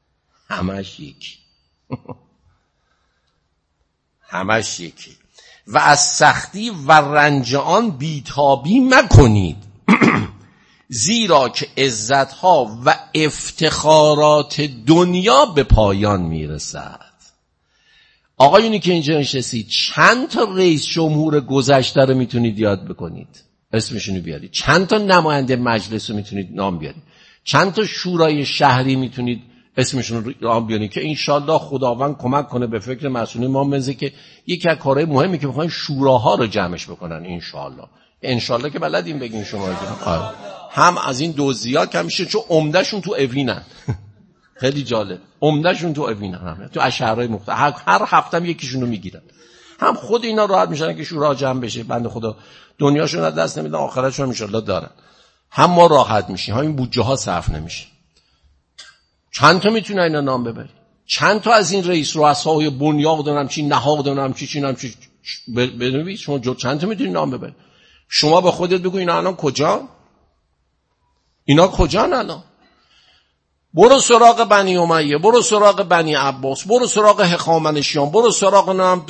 A: همش یکی. و از سختی و رنج آن بیتابی مکنید زیرا که عزتها و افتخارات دنیا به پایان میرسد. آقایونی که اینجا نشستید چند تا رئیس جمهور گذشته رو میتونید یاد بکنید، اسمشونو بیارید؟ چند تا نماینده مجلس رو میتونید نام بیارید؟ چند تا شورای شهری میتونید اسمشون رو نام بیارید که انشالله خداوند کمک کنه به فکر مسئولین ما بنزه که یکی از کارهای مهمی که میخواین شوراها رو جمعش بکنن. انشالله که بلدین بگین شما هم از این دزدی‌ها کم میشه، چون عمدهشون تو اوینن. خیلی جالب، عمدهشون تو اوینن، هم تو شهرهای مختلف هر هفتم یکیشونو میگیرن. هم خود اینا راحت میشن که شورا جمع بشه، بنده خدا دنیاشون از دست نمیدن، آخرتشون ان شاءالله دارن. هم ما راحت میشیم، همین بودجه ها صرف نمیشه. چند تا میتونه اینا نام ببری؟ چند تا از این رئیس رؤسای بنیاد دارم چی نهاد دارم چی بنویس. شما چند تا میتونی نام ببری؟ شما به خودت بگو اینا الان کجا؟ اینا کجان الان؟ برو سراغ بنی امیه، برو سراغ بنی عباس، برو سراغ هخامنشیان، برو سراغ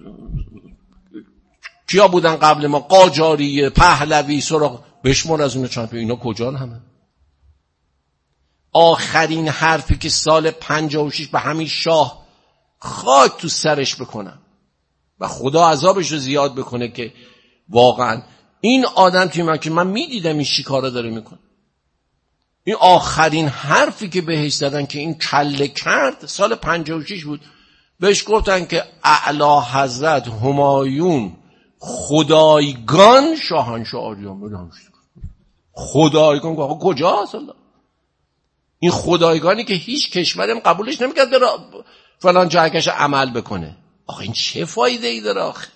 A: کیا بودن قبل ما، قاجاری، پهلوی، سراغ بشمار از اونو چند تا. اینا کجان همه؟ آخرین حرفی که سال 56 به همین شاه خاک تو سرش بکنم و خدا عذابش رو زیاد بکنه که واقعا این آدم توی من میدیدم این شکاره داره میکنه. این آخرین حرفی که بهش زدن که این کله کرد سال 56 بود. بهش گفتن که اعلی حضرت همایون خدایگان شاهنشاه آریان بود. خدایگان کجاست الله؟ این خدایگانی که هیچ کشوری هم قبولش نمیکرد بره فلان جایش عمل بکنه. آخه این چه فایده ای داره آخه؟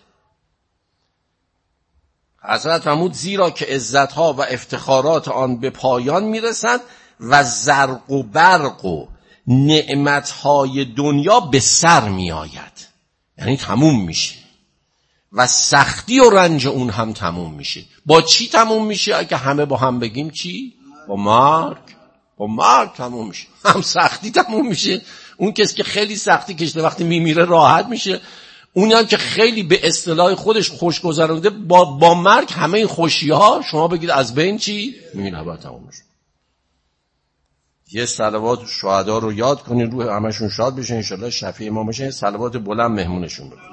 A: حضرت فرمود زیرا که عزتها و افتخارات آن به پایان میرسد و زرق و برق و نعمتهای دنیا به سر میآید، یعنی تموم میشه، و سختی و رنج اون هم تموم میشه. با چی تموم میشه؟ اگه همه با هم بگیم چی؟ با مرگ تموم میشه. هم سختی تموم میشه، اون کسی که خیلی سختی کشیده وقتی میمیره راحت میشه، اونی هم که خیلی به اصطلاح خودش خوش گذرونده با مرگ همه این خوشی ها شما بگید از بین چی؟ میمیره با تموم میشه. یه صلوات شهدا رو یاد کنین، روح همشون شاد بشه انشالله، شفیع ما بشه. یه صلوات بلند مهمونشون بکنین.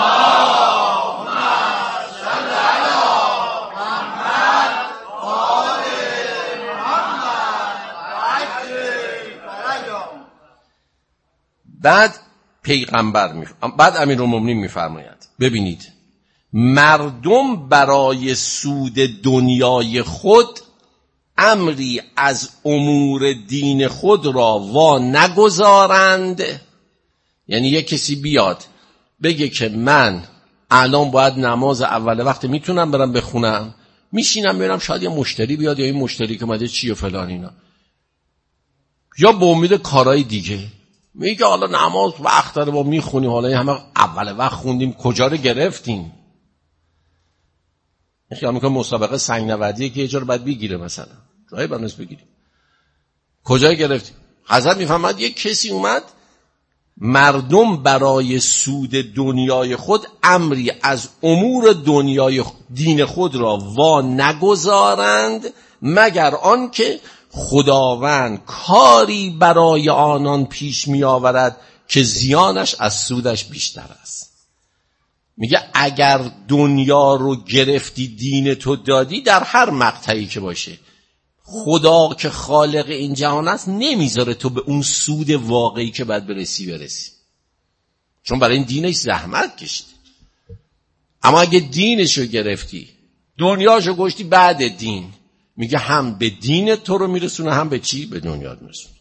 A: بعد بعد امیرالمومنین میفرماید ببینید مردم برای سود دنیای خود امری از امور دین خود را وا نگذارند. یعنی یک کسی بیاد بگه که من الان باید نماز اول وقت میتونم برم بخونم، میشینم میرم شاید یه مشتری بیاد یا این مشتری که اومده چی و فلان اینا، یا به امید کارهای دیگه میگه حالا نماز وقت داره با میخونیم، حالا همه اول وقت خوندیم کجا رو گرفتیم. خیال میکنم مسابقه سنگ‌نوردیه که یه جا رو باید بگیره، مثلا جایی بنویس بگیریم کجا گرفتیم. حضرت میفهمد یک کسی اومد مردم برای سود دنیای خود امری از امور دنیای دین خود را وا نگذارند مگر آن که خداوند کاری برای آنان پیش می آورد که زیانش از سودش بیشتر است. میگه اگر دنیا رو گرفتی دین تو دادی، در هر مقطعی که باشه خدا که خالق این جهان است نمیذاره تو به اون سود واقعی که باید برسی، چون برای این دینش زحمت کشید. اما اگه دینش رو گرفتی، دنیاشو گشتی بعد دین، میگه هم به دین تو رو میرسونه، هم به چی؟ به دنیا میرسونه.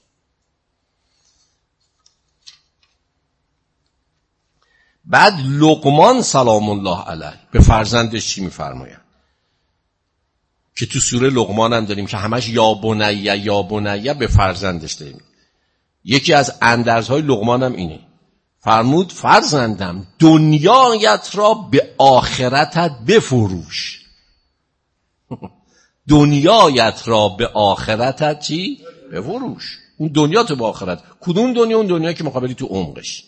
A: بعد لقمان سلام الله علیه به فرزندش چی میفرماید که تو سوره لقمان هم داریم که همش یا بنیه به فرزندش داریم. یکی از اندرزهای لقمان هم اینه، فرمود فرزندم دنیایت را به آخرتت بفروش. دنیایت را به آخرتت چی؟ بفروش. اون دنیا تو به آخرت. کدوم دنیا؟ اون دنیا که مقابلی تو عمقش،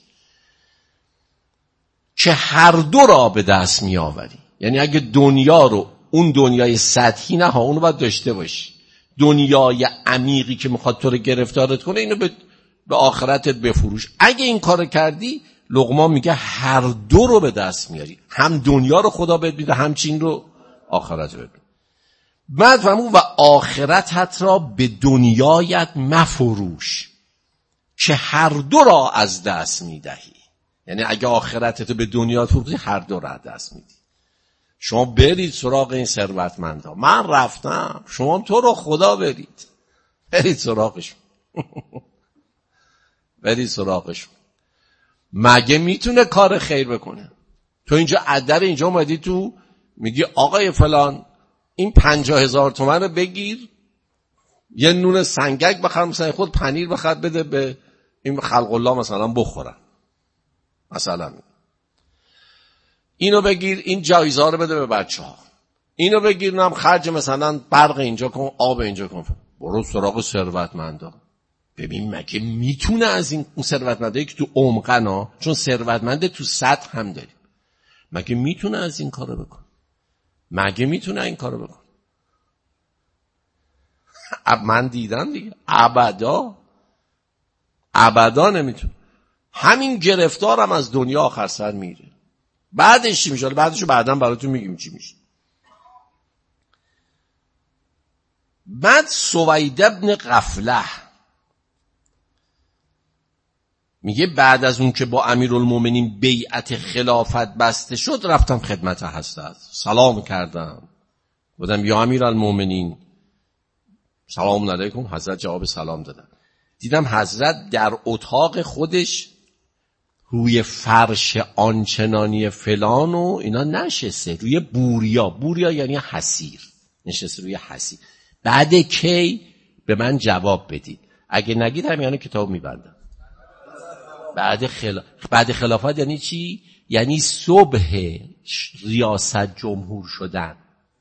A: که هر دو را به دست می آوری. یعنی اگه دنیا رو، اون دنیای سطحی نه ها، اونو باید داشته باشی، دنیای عمیقی که میخواد تو رو گرفتارت کنه، اینو به آخرتت بفروش. اگه این کار کردی، لقمان میگه هر دو رو به دست میاری، هم دنیا رو خدا بهت میده، هم چین رو آخرت بهت. بعد فرمود و آخرتت را به دنیایت مفروش که هر دو را از دست میدهی. یعنی اگه آخرتت به دنیا فروشی، هر دو را از دست میدی. شما برید سراغ این ثروتمندا، من رفتم، شما تو رو خدا برید سراغشون. برید سراغشون. مگه میتونه کار خیر بکنه؟ تو اینجا عدر اینجا اومدی، تو میگی آقای فلان این 50,000 تومان رو بگیر، یه نون سنگک بخر، مثلا خود پنیر بخر بده به این خلق الله مثلا بخورن، مثلا اینو بگیر، این جایزه رو بده به بچه‌ها، اینو بگیر، نم خرج مثلا برق اینجا کن، آب اینجا کن. برو سراغ ثروتمندا. ببین مگه میتونه از این اون ثروتمندایی که تو عمقنا، چون ثروتمند تو سطح هم داریم، مگه میتونه از این کارو بکنه؟ مگه میتونه این کارو بکنه؟ من دیدم دیگه، ابدا نمیتونه. همین گرفتارم از دنیا آخر سر میره. بعدش چی میشه؟ بعدشو بعداً براتون میگیم چی میشه. بعد سوید ابن غفله میگه بعد از اون که با امیرالمومنین بیعت خلافت بسته شد، رفتم خدمت حضرت، سلام کردم، گفتم یا امیرالمومنین سلام علیکم. حضرت جواب سلام دادن. دیدم حضرت در اتاق خودش روی فرش آنچنانی فلان و اینا نشسته، روی بوریا یعنی حصیر، نشسته روی حصیر. بعد کی به من جواب بدید، اگه نگید همیانه کتاب میبندم. بعد خلافت یعنی چی؟ یعنی صبح ریاست جمهور شدن.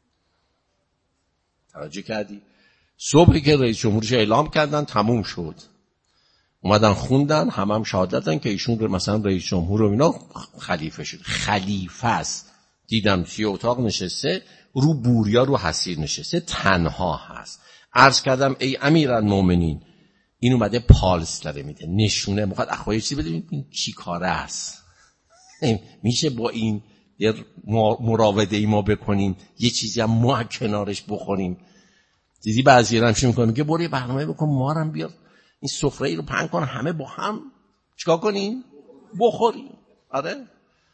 A: توجه کردی؟ صبحی که رئیس جمهورش اعلام کردن تموم شد، اومدن خوندن، هم شهادتن که ایشون مثلا رئیس جمهور و اینا خلیفه شد. خلیفه است. دیدم توی اتاق نشسته، رو بوریا رو حصیر نشسته، تنها هست. عرض کردم ای امیرالمومنین، این اومده پالس داره میده، نشونه میخواد اخوایی چی بده، این چی کاره است؟ میشه با این یه مراوده ای ما بکنیم، یه چیزی هم ما کنارش بخوریم. دیدی بعضی هم چی میکنه، میگه برو یه برنامه بکن، ما هم بیار این سفره ای رو پهن کن، همه با هم چیکار کنیم؟ بخوریم. آره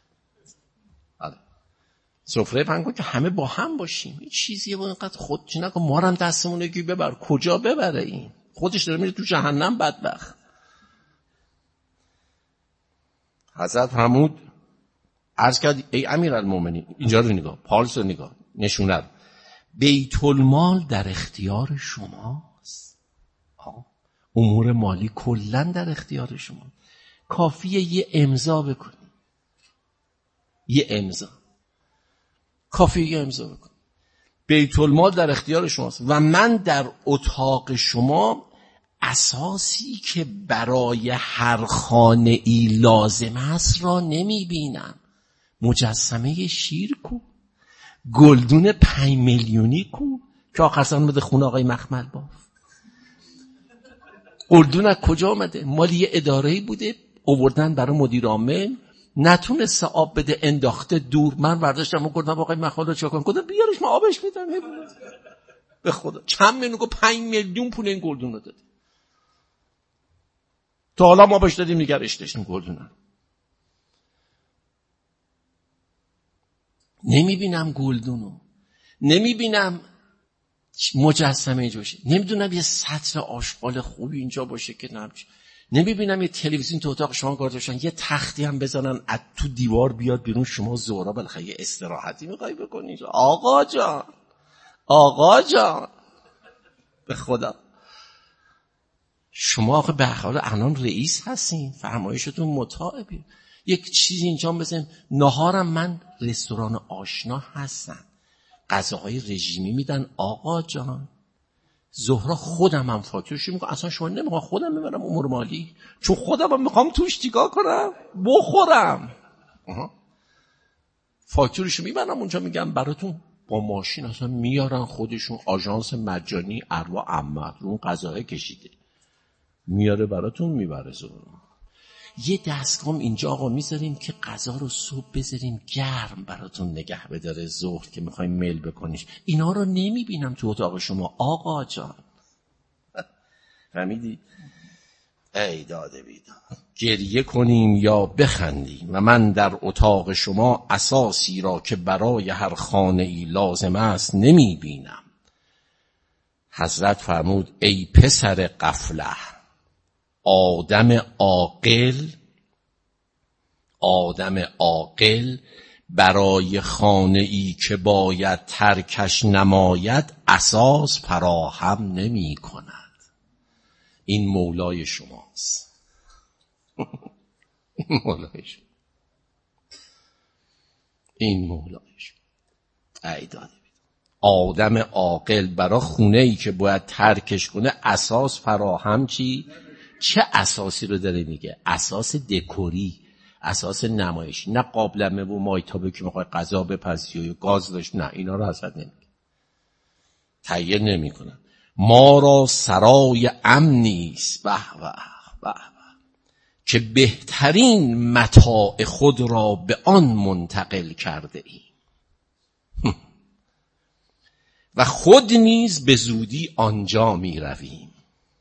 A: سفره پهن کن که همه با هم باشیم. این چیزیه با اینقدر خود چی نکن، ما هم دستمون یکی ببر. کجا ببره؟ این خودش داره میره تو جهنم بدبخت. حضرت فرمود، عرض کرد ای امیرالمومنین، اینجا رو نگاه، پالس رو نگاه، نشونه رو، بیت المال در اختیار شماست. امور مالی کلن در اختیار شما، کافیه یه امضا بکنی، کافیه یه امضا بکنی. بیت المال در اختیار شماست و من در اتاق شما اساسی که برای هر خانه ای لازم است را نمی بینم. مجسمه شیر کو، گلدون 5 میلیونی کو که آخر سر اومده خونه آقای مخمل باف. گلدون از کجا آمده؟ مال یه اداره‌ای بوده، آوردن برای مدیر عامل، نتونست آب بده، انداخته دور. من برداشتم و گفتم آقای مخاله چیکار کنم؟ گفتم بیارش من آبش میدم. به خدا چند میلیون، گفت 5 میلیون پول این گلدون رو داده. تا حالا ما بهش دادیم نگرش داشتیم گلدون. نمیبینم گلدونو، نمیبینم مجسمه اینجا باشه، نمیدونم یه سطر آشغال خوبی اینجا باشه که نمیشه، نمیبینم یه تلویزیون تو اتاق شما گذاشتن، یه تختی هم بزنن از تو دیوار بیاد بیرون، شما زورا بالاخره یه استراحتی میخوای بکنی اینجا. آقا جان، آقا جان، به خدا شما آخه به حال الان رئیس هستین، فرمایشتون مطاعبی. یک چیز اینجا بزن. نهارم من رستوران آشنا هستم، غذاهای رژیمی میدن آقا جان. ظهرا خودم هم فاتورش میکنم، اصلا شما نمیخوام خودم میبرم امور مالی، چون خودم هم میخوام توش چیکار کنم، بخورم. فاتورش میبرم اونجا، میگم براتون با ماشین اصلا میارن خودشون، آژانس مجانی اروا عمه رو اون غذاهای کشیده میاره براتون میبره. یه دستگاه اینجا آقا میذاریم که غذا رو صبح بذاریم گرم براتون نگه بداره، ظهر که میخوایم میل بکنیش. اینا رو نمیبینم تو اتاق شما آقا جان. فهمیدی؟ ای داده بیداد، گریه کنیم یا بخندیم و من در اتاق شما اساسی را که برای هر خانه ای لازم است نمیبینم. حضرت فرمود ای پسر غفله، آدم عاقل برای خانه ای که باید ترکش نماید اساس فراهم نمی کند. این مولای شماست. این مولای شما، این مولای شما. ای داده آدم عاقل برای خونه ای که باید ترکش کنه اساس فراهم چه اساسی رو داره میگه؟ اساس دکوری، اساس نمایشی، نه قابلمه و مایتابه که میخوای غذا بپزی و گاز داشت، نه اینا رو حضرت نمیگه، تهیه نمیکنن. ما را سرای امنی است به به به که بهترین متاع خود را به آن منتقل کرده ایم و خود نیز به زودی آنجا می رویم.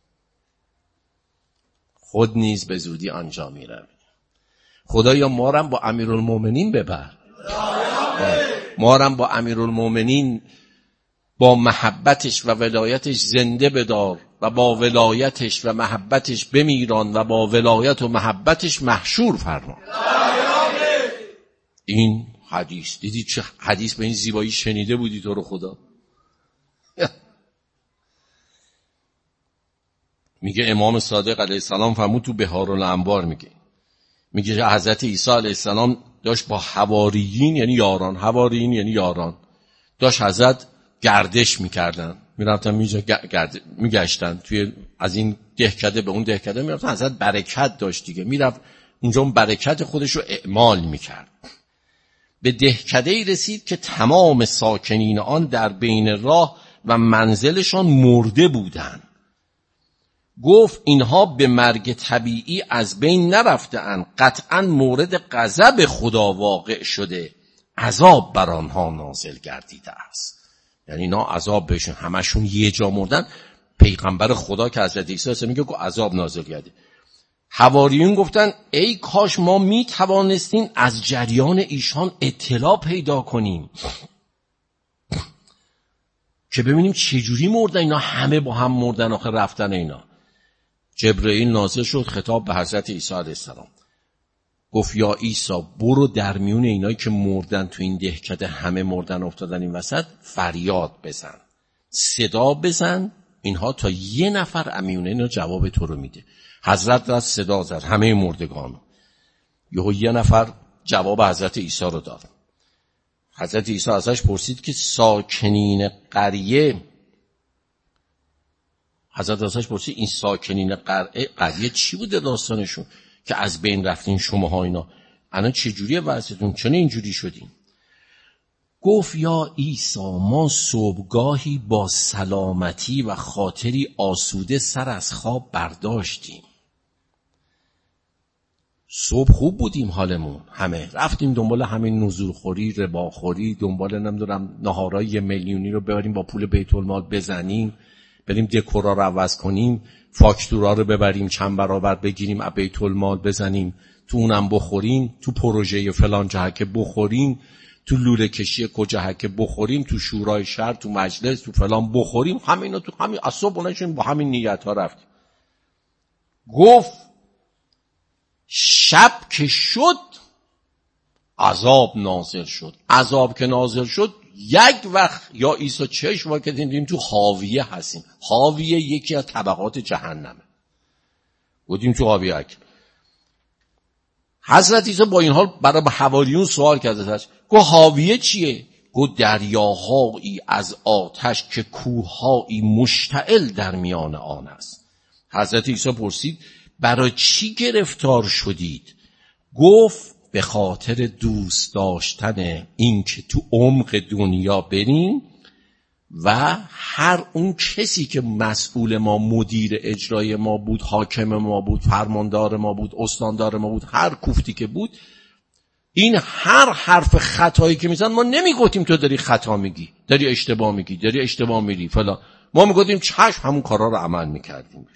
A: خود نیز به زودی آنجا می رویم. خدایا ما را با امیرالمومنین ببر، ما را با امیرالمومنین با محبتش و ولایتش زنده بدار و با ولایتش و محبتش بمیران و با ولایت و محبتش محشور فرما. این حدیث، دیدی چه حدیث به این زیبایی شنیده بودی تو رو خدا؟ میگه امام صادق علیه السلام فرمود تو بهارالانوار، میگه حضرت عیسی علیه السلام داشت با حواریین یعنی یاران، حواریین یعنی یاران، داشت حضرت گردش میکردن، میرفتن میگشتن توی از این دهکده به اون دهکده میرفتن. حضرت برکت داشت دیگه، میرفت اونجا اون برکت خودش رو اعمال میکرد. به دهکده‌ای رسید که تمام ساکنین آن در بین راه و منزلشان مرده بودند. گفت اینها به مرگ طبیعی از بین نرفته‌اند، قطعاً مورد غضب خدا واقع شده، عذاب بر آنها نازل گردیده است. یعنی اینا عذاب بهشون، همشون یه جا مردن. پیغمبر خدا که حضرت عیسی میگه که عذاب نازل گرده. حواریون گفتن ای کاش ما می توانستیم از جریان ایشان اطلاع پیدا کنیم که ببینیم چجوری مردن اینا، همه با هم مردن آخه رفتن اینا. جبرئیل نازل شد، خطاب به حضرت عیسی علیه السلام، گفت یا عیسی برو در میون اینایی که مردن تو این دهکده، همه مردن افتادن این وسط، فریاد بزن، صدا بزن، اینها تا یه نفر امیونه اینا جواب تو رو میده. حضرت را صدا زد همه مردگانو، یه نفر جواب حضرت عیسی رو داد. حضرت عیسی ازش پرسید که ساکنین قریه، حضرت ازش پرسید این ساکنین قریه چی بوده داستانشون که از بین رفتین شماها، اینا الان چجوریه وضعتون، چون اینجوری شدین؟ گفت یا عیسی ما صبحگاهی با سلامتی و خاطری آسوده سر از خواب برداشتیم. صبح خوب بودیم حالمون، همه رفتیم دنبال همین نزولخوری، رباخوری، دنبال نمیدونم ناهارای 1 میلیونی رو ببریم با پول بیت المال بزنیم، بریم دکورا رو عوض کنیم، فاکتورا رو ببریم چند برابر بگیریم از بیت المال بزنیم تو اونم بخوریم، تو پروژه فلان جهت بخوریم، تو لوله کشی کجهک بخوریم، تو شورای شهر، تو مجلس، تو فلان بخوریم. همینا تو همین اصلا بلنشیم با همین نیت ها رفتیم. گفت شب که شد عذاب نازل شد. عذاب که نازل شد یک وقت یا عیسی چشم ما که دیدیم تو حاویه هستیم. حاویه یکی از طبقات جهنمه. بودیم تو حاویه. حضرت عیسی با این حال برای حواریون سوال کرده، گفت حاویه چیه؟ گفت دریاهایی از آتش که کوههایی مشتعل در میان آن است. حضرت عیسی پرسید برای چی گرفتار شدید؟ گفت به خاطر دوست داشتن این که تو عمق دنیا بریم و هر اون کسی که مسئول ما، مدیر اجرای ما بود، حاکم ما بود، فرماندار ما بود، استاندار ما بود، هر کوفتی که بود، این هر حرف خطایی که میزن ما نمیگفتیم تو داری خطا میگی، داری اشتباه میگی، داری اشتباه میری فلان، ما میگفتیم چشم، همون کارا رو عمل میکردیم.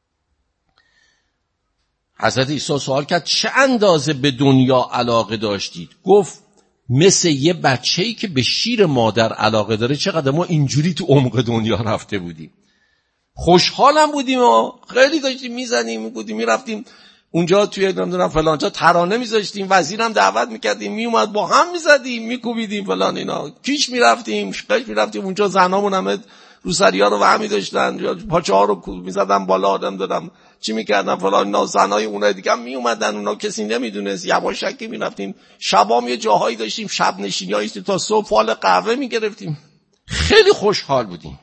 A: حضرت عیسی سوال کرد چه اندازه به دنیا علاقه داشتید؟ گفت مثل یه بچه‌ای که به شیر مادر علاقه داره. چقدر ما اینجوری تو عمق دنیا رفته بودیم، خوشحالم بودیم و خیلی داشتیم میزنیم، بودیم میرفتیم اونجا توی نمیدونم فلان جا ترانه میذاشتیم، وزیرم دعوت میکردیم میومد با هم میزدیم میکوبیدیم فلان اینا، کیش میرفتیم شقش میرفتیم اونجا، زنامون همه روسریا رو وهمی داشتن، پاچه ها رو میزدن بالا، آدم دادم چی میکردن فلان اینا، زنای اونای دیگه هم میومدن، اونا کسی نمیدونست، یواشکی میرفتیم. شبام یه جاهایی داشتیم شب نشینیایی تا صبح فال قهوه میگرفتیم، خیلی خوشحال بودیم.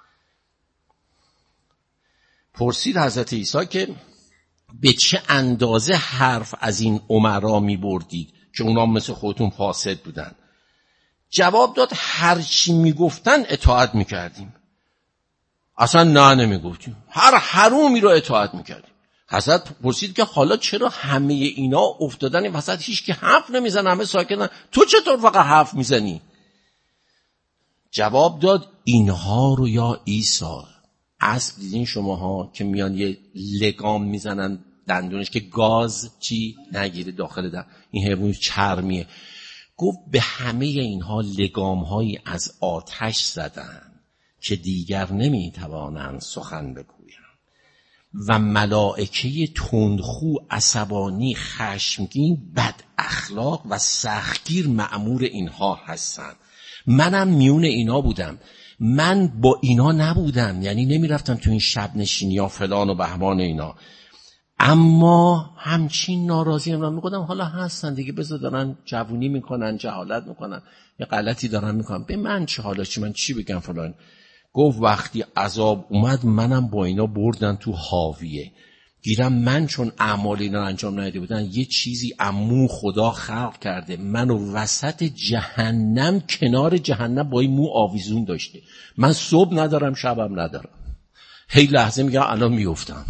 A: پرسید حضرت عیسی که به چه اندازه حرف از این امرا میبردید که اونا مثل خودتون فاسد بودن؟ جواب داد هر چی میگفتن اطاعت میکردیم، اصلا نه نمیگفتیم، هر حرومی رو اطاعت میکردیم. حضرت پرسید که حالا چرا همه اینا افتادن این وسط هیچ که حرف نمیزنه، همه ساکتن، تو چطور فقط حرف میزنی؟ جواب داد اینها رو یا عیسی، اصل دیدین شماها که میان یه لگام میزنن دندونش که گاز چی نگیره داخل دندون، این حیوان چرمیه. گفت به همه اینها لگام‌هایی از آتش زدن که دیگر نمیتوانند سخن بگویند و ملائکه تندخو، عصبانی، خشمگین، بد اخلاق و سختگیر مأمور اینها هستند. منم میون اینا بودم، من با اینا نبودم، یعنی نمیرفتم تو این شب نشینی یا فلان و بهمان اینا، اما همچین ناراضی هم میگفتم حالا هستن دیگه، بذار دارن جوونی میکنن، جهالت میکنن، یه غلطی دارن میکنن، به من چه، حالا چی، من چی بگم فلان. گفت وقتی عذاب اومد منم با اینا بردن تو حاویه. گیرم من چون اعمال اینا انجام نداده بودن، یه چیزی امو خدا خلق کرده منو وسط جهنم، کنار جهنم با این مو آویزون داشته، من صبح ندارم شبم ندارم، هی لحظه میگم الان میافتم.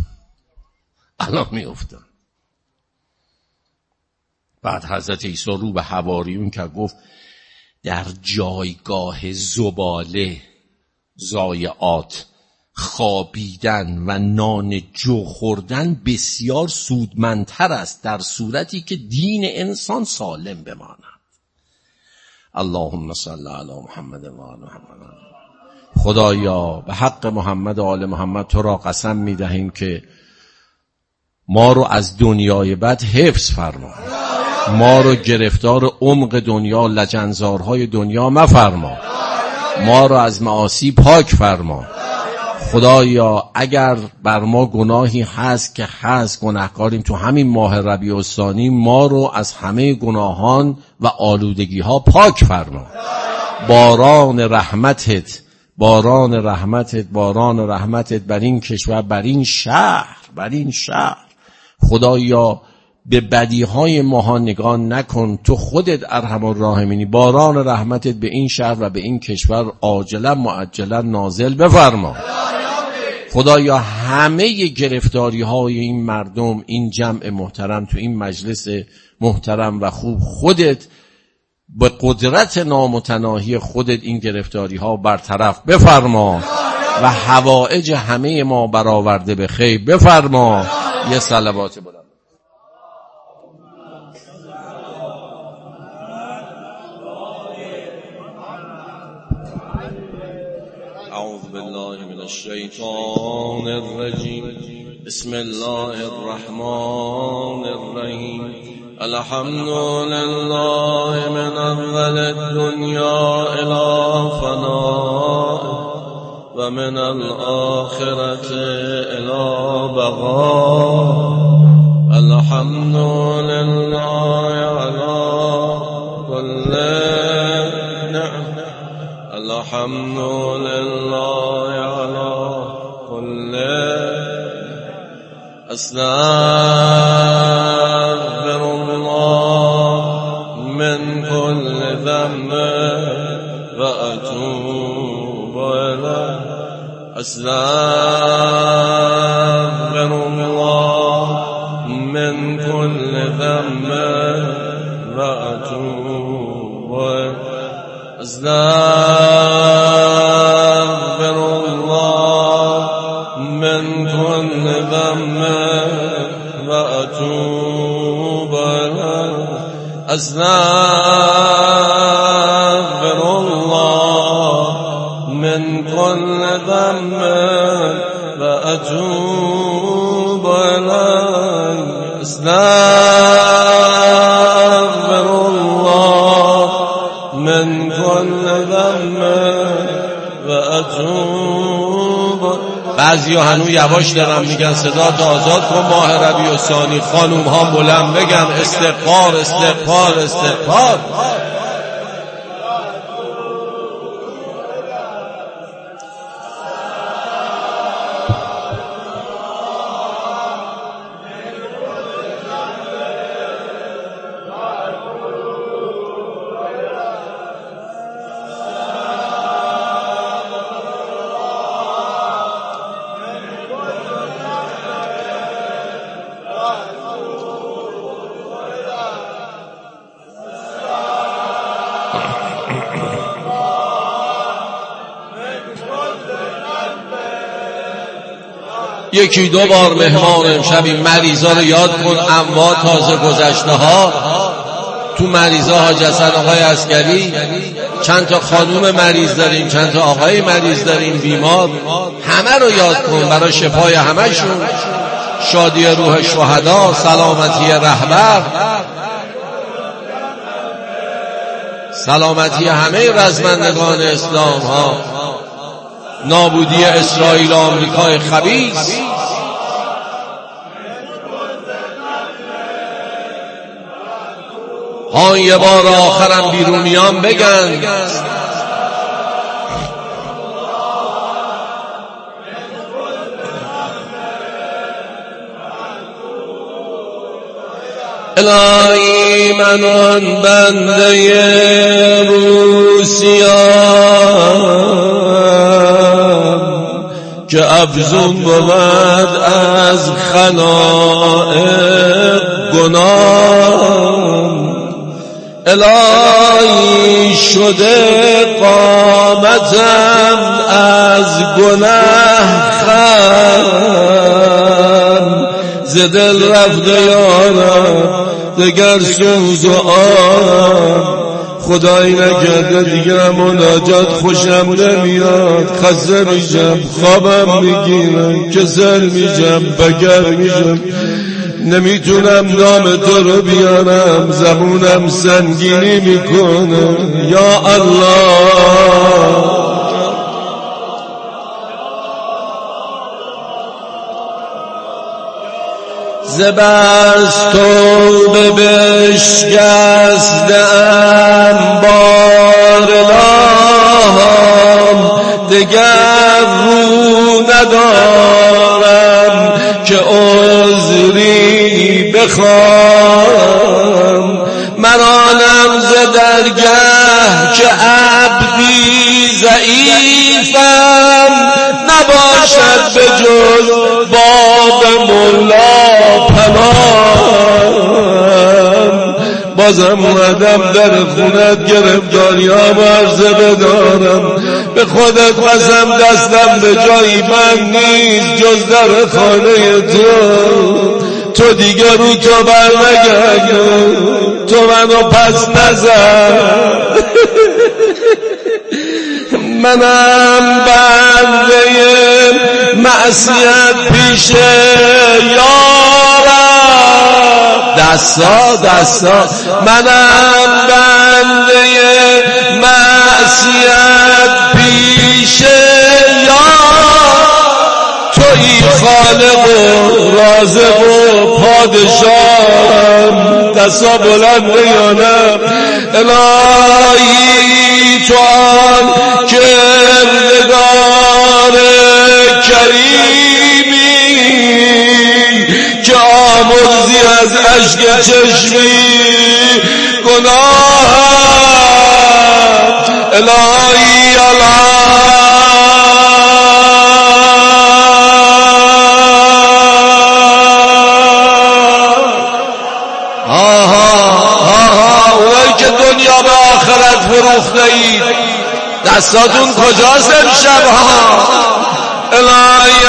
A: بعد حضرت عیسی رو به حواریون که گفت در جایگاه زباله، ضایعات، خوابیدن و نان جو خوردن بسیار سودمندتر است در صورتی که دین انسان سالم بماند. اللهم صل علی محمد و آل محمد. خدایا به حق محمد و آل محمد تو را قسم می‌دهیم که ما رو از دنیای بد حفظ فرما، ما رو گرفتار عمق دنیا، لجنزارهای دنیا مفرما، ما رو از معاصی پاک فرما. خدایا اگر بر ما گناهی هست که هست، گناهکاریم، تو همین ماه ربیع الثانی ما رو از همه گناهان و آلودگی ها پاک فرما. باران رحمتت، باران رحمتت، باران رحمتت بر این کشور، بر این شهر. خدایا به بدیهای ماها نگاه نکن، تو خودت ارحم الراحمینی، باران رحمتت به این شهر و به این کشور عاجلا معجلا نازل بفرما. خدایا همه گرفتاری های این مردم، این جمع محترم تو این مجلس محترم و خوب، خودت به قدرت نامتناهی خودت این گرفتاری ها برطرف بفرما و حوائج همه ما برآورده به خیر بفرما. یه صلوات بلند. اعوذ بالله من الشیطان الرجیم. بسم الله الرحمن الرحیم. الحمد لله من اول الدنیا الى فناء و من الآخرة الى بقاء. الحمد لله على كل نعمة. الحمد لله على كل. استغفر الله من كل ذنب وأتوب إليه. استغفر الله من كل ذنب وأتوب إليه. استغفر الله من كل ذنب وأتوب إليه. استغفر الله من كل ذنب وأتوب إليه. استغفر الله من كل ذنب وأتوب. بعضی ها هنو یواش دارن میگن صدا تا آزاد کن ماه ربیع الثانی. خانوم ها بلند بگن استغفار استغفار استغفار. یکی دو بار مهمان امشب این مریضا رو یاد کن. انواع تازه گذشته ها تو مریضا حاج حسن آقای عسکری، چند تا خانوم مریض داریم، چند تا آقای مریض داریم بیمار، همه رو یاد کن برای شفای همشون، شادی روح شهدا، سلامتی رهبر، سلامتی همه رزمندگان اسلام ها، نابودی اسرائیل و آمریکای خبیث. ها یه بار آخرم بیرونیان بگن الهی من آن بنده روسیام که افزون بود از خلائق گناه. الهی شده قامتم از گناه خم، ز دل رفته یارم دگر سوز و آم. خدای نکرده دیگر مناجات خوشم نمیاد، خسته میشم، خوابم میگیرم، کسل میشم، بگر میشم، نمیتونم نام تو رو بیارم، زبونم سنگینی میکنه. یا الله زبست توبه بشکستم بار الهام، دگر رو ندارم که عذری بخوام. مرانم ز درگه که عبدی ضعیفم، نباش باشد به جز باب مولا پناهم. بازم اومدم در خونت گرفتاریام عرضه بدارم، به خودت قسم دستم به جایی بند نیست جز در خانه تو دیگه رو تو برنگرد، تو منو پس نزن. منم بنده معصیت پیش یارم، دستا منم بنده معصیت پیش یارم، تویی خالق و رازق و پادشاهم. دستا بلند یا نه؟ الهی تو آن کردگار کریمی که آمرزی از اشک چشمی گناهم. الهی اونایی که دنیا به آخرت فروخته اید دستاتون کجاست امشب ها؟ الهی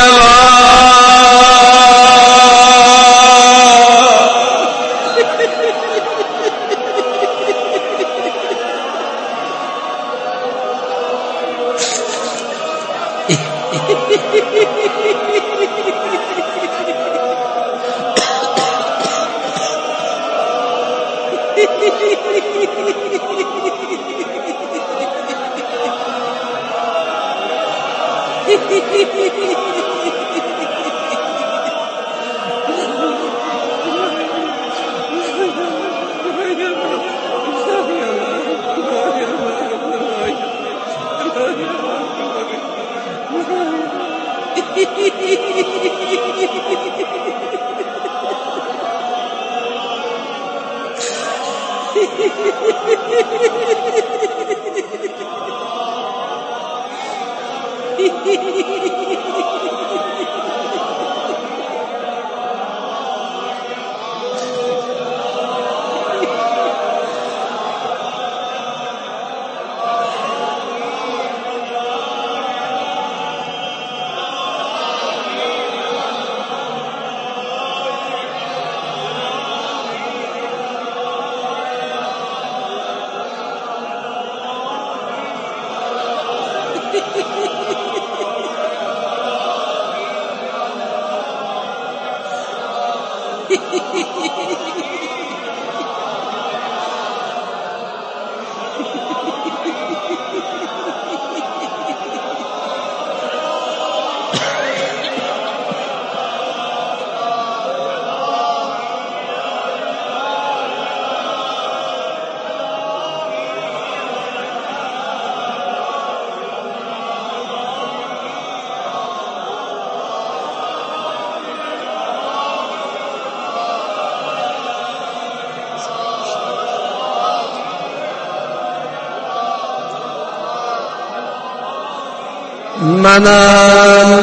A: منم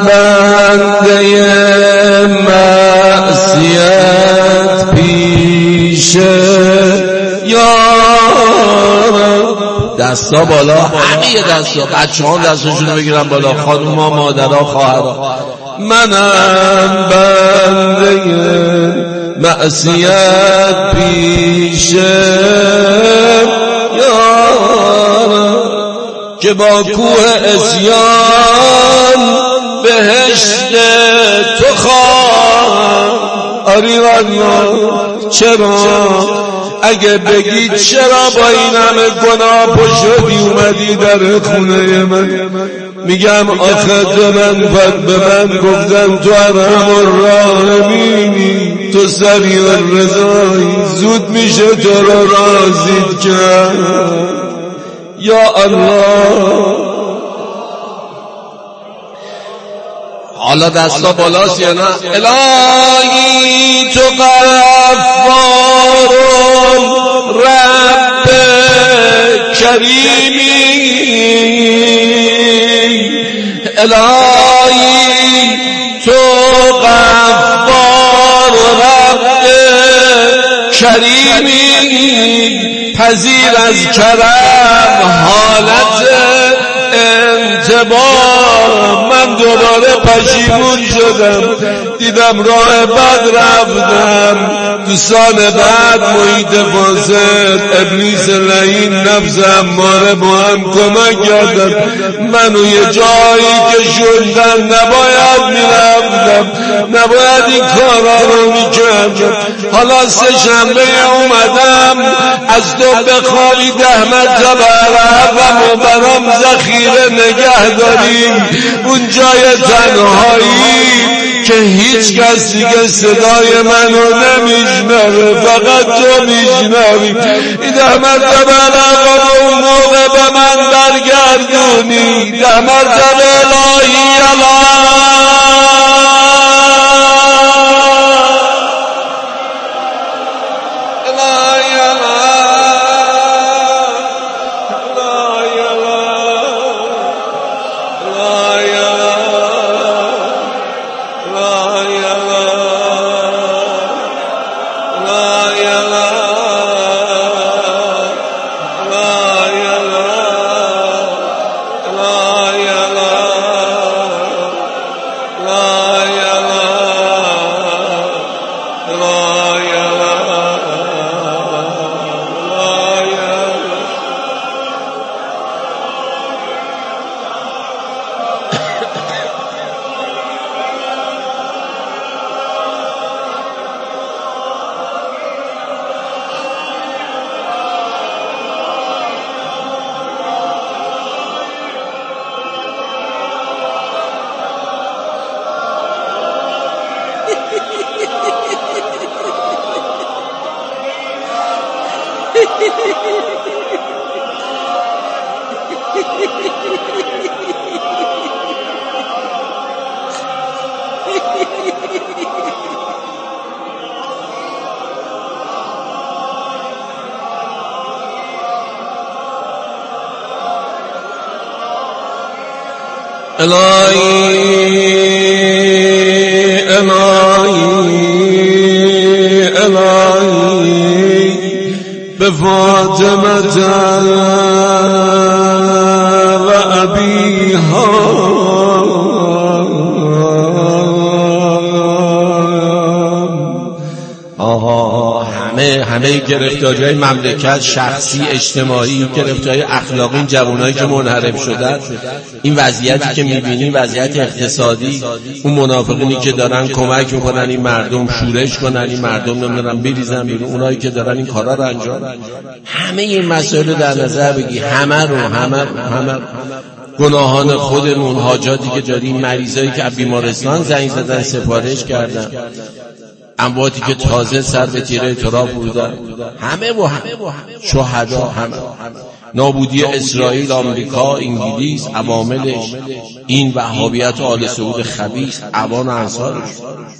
A: بنده معصیت پیش یارم. دستا بالا، همه دستا، بچه ها دستاشونو بگیرن بالا، خانوم ها، مادرها، خواهرها. منم بنده معصیت پیش یارم که با کوه عصیان بهشت تو خواهم. آری والله چرا؟ اگه بگید چرا با این همه گناه پشتی اومدی در خونه من؟ میگم آخه به من گفتن تو ارحم الراحمینی، تو سریع الرضایی، زود میشه تو رو راضی کرد. یا الله. حالا دستا بالاست یا نه؟ الهی تو غفارم رب کریمی، الهی تو غفار و رب کریمی، پذیر از کرم حالت انتباه. من دوباره پشیمون شدم، دیدم راه بد رفتم، دوستان بد، محیط فاسد، ابلیس لعین، نفس اماره با هم کمک کردن منو یه جایی که شدن نباید میرفتم، نباید این کارا رو میکردم. حالا سه شنبه اومدم از تو بخوابی 10 مرتبه عقبم و برام ذخیره نگه داریم، اون جای تنهایی که هیچ کس دیگه صدای منو نمیشنوه، فقط تو میشنوی. این 10 مرتبه عقبم اون موقع به من برگردونی، 10 مرتبه الهی الهی به فاطمه و ابیها همه گرفتاری‌های مملکت، شخصی، اجتماعی، گرفتاری‌های اخلاقی، این جوانایی که منحرف شدن، این وضعیتی که می‌بینی، وضعیت اقتصادی، اون منافقینی که دارن کمک می‌کنن این مردم شورش کنن، این مردم نمی‌دونن بریزن بیرون، اونایی که دارن این کارا رو انجام، همه این مسائل در نظر بگی، همه گناهان خودمون، حاجاتی که داریم، مریضایی که از بیمارستان زنگ زدن سفارش کردن، امواتی که تازه سر به تیره تراب بودن، همه شهدا، همه نابودی اسرائیل، آمریکا، انگلیس، عواملش، این وهابیت آل سعود خبیث، عوان و انصارش.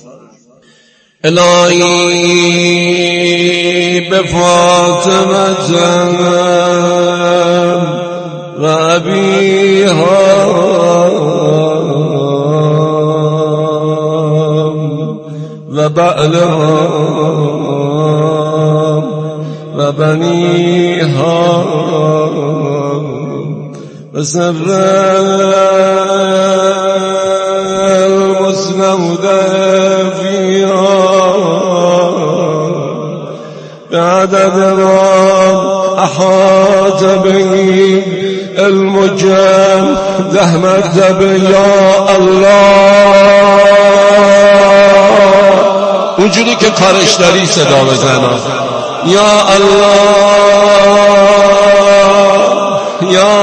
A: الهی به فاطمه و ابیها و بعلها و بنیها و سر المسنود فیها بعدد را احاط به المجان 10 مرتبه یا الله. اونجوری که کارش داری صدا بزن، یا الله یا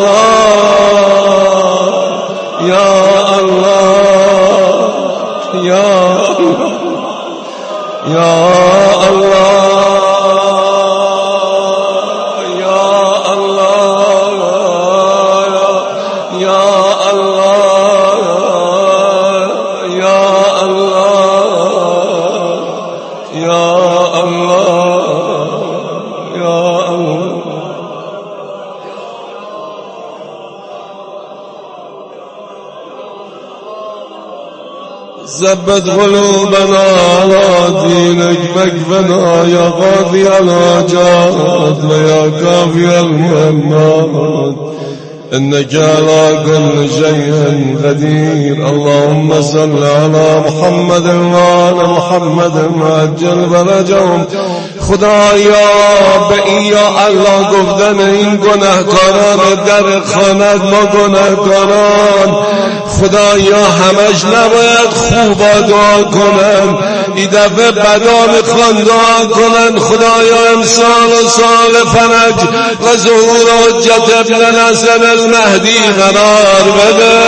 A: الله یا الله یا الله
B: ثبت قلوبنا على دينك واكفنا يا قاضي الحاجات ويا كافي المهمات إنك على كل شيء قدير. اللهم صل على محمد وعلى محمد عجل فرجهم. خدایا به این یا الله گفتن این گناهکاران در خانت ما گناهکاران خدایا همش نباید خوبا دعا کنن، این دفعه بدا میخوان دعا کنن. خدایا امسال و سال فرج و ظهور حجت ابن حسن المهدی قرار بده.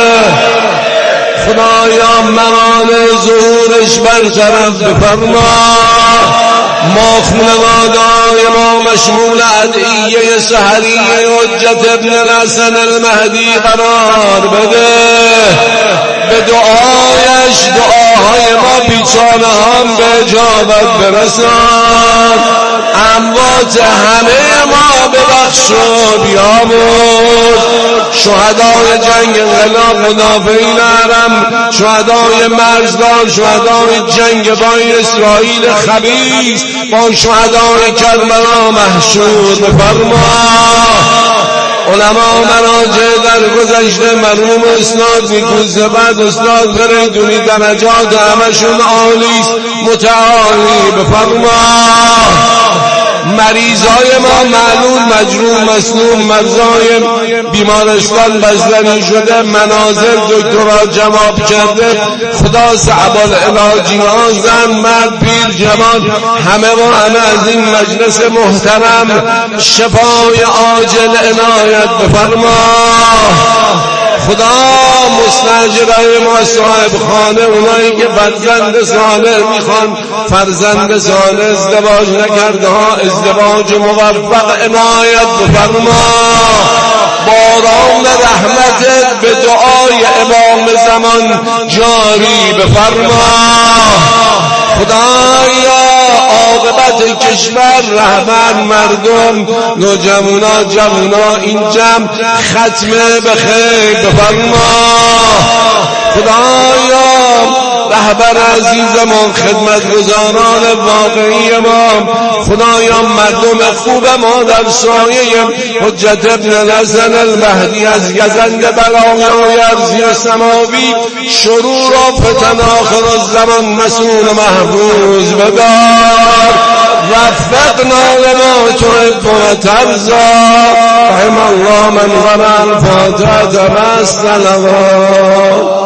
B: خدایا منال ظهورش برطرف بفرما. ما خانواده‌های ما مشمول ادعیه سحریه حجت ابن حسن المهدی قرار بده. به دعایش دعاهای ما بیچاره هم به اجابت برسان. اموات همه ما ببخش و بیامرز. شهدای جنگ انقلاب، مدافعین حرم، شهدای مرزدار، شهدای جنگ با اسرائیل خبیث، با شهدای کربلا محشور بفرما. علماء مراجع در گذشته مرحوم استاد نیکوزه بعد استاد فریدونی درجات همشون عالیست متعالی بفرما. مریضای ما معلول مجروح مسنون مرزای بیمارستان بستری شده، مناظر دکترا جواب کرده. خدا صعب العلاجی ها زن مرد پیر جوان همه و همه از این مجلس محترم شفای عاجل عنایت بفرما. خدا مستاجرای ما صاحب خانه، اونایی که فرزند صالح میخوان فرزند صالح ازدواج نکرده ها ازدواج موفق عنایت بفرما. باران رحمتت به دعای امام زمان جاری بفرما. خدایا عاقبت کشور رهبر مردم نوجوانا جوانا این جمع ختمه به خیر بفرما. خدایا رهبر عزیزمان خدمتگزاران واقعی ما، خدایا مردم خوب ما در سایه حجت ابن حسن المهدی از گزند بلایای ارضی سماوی شرور و فتن آخر الزمان مسئول محفوظ بدار. وفقنا لما تحب وترضى. رحم الله من قرأ الفاتحة مع الصلوات.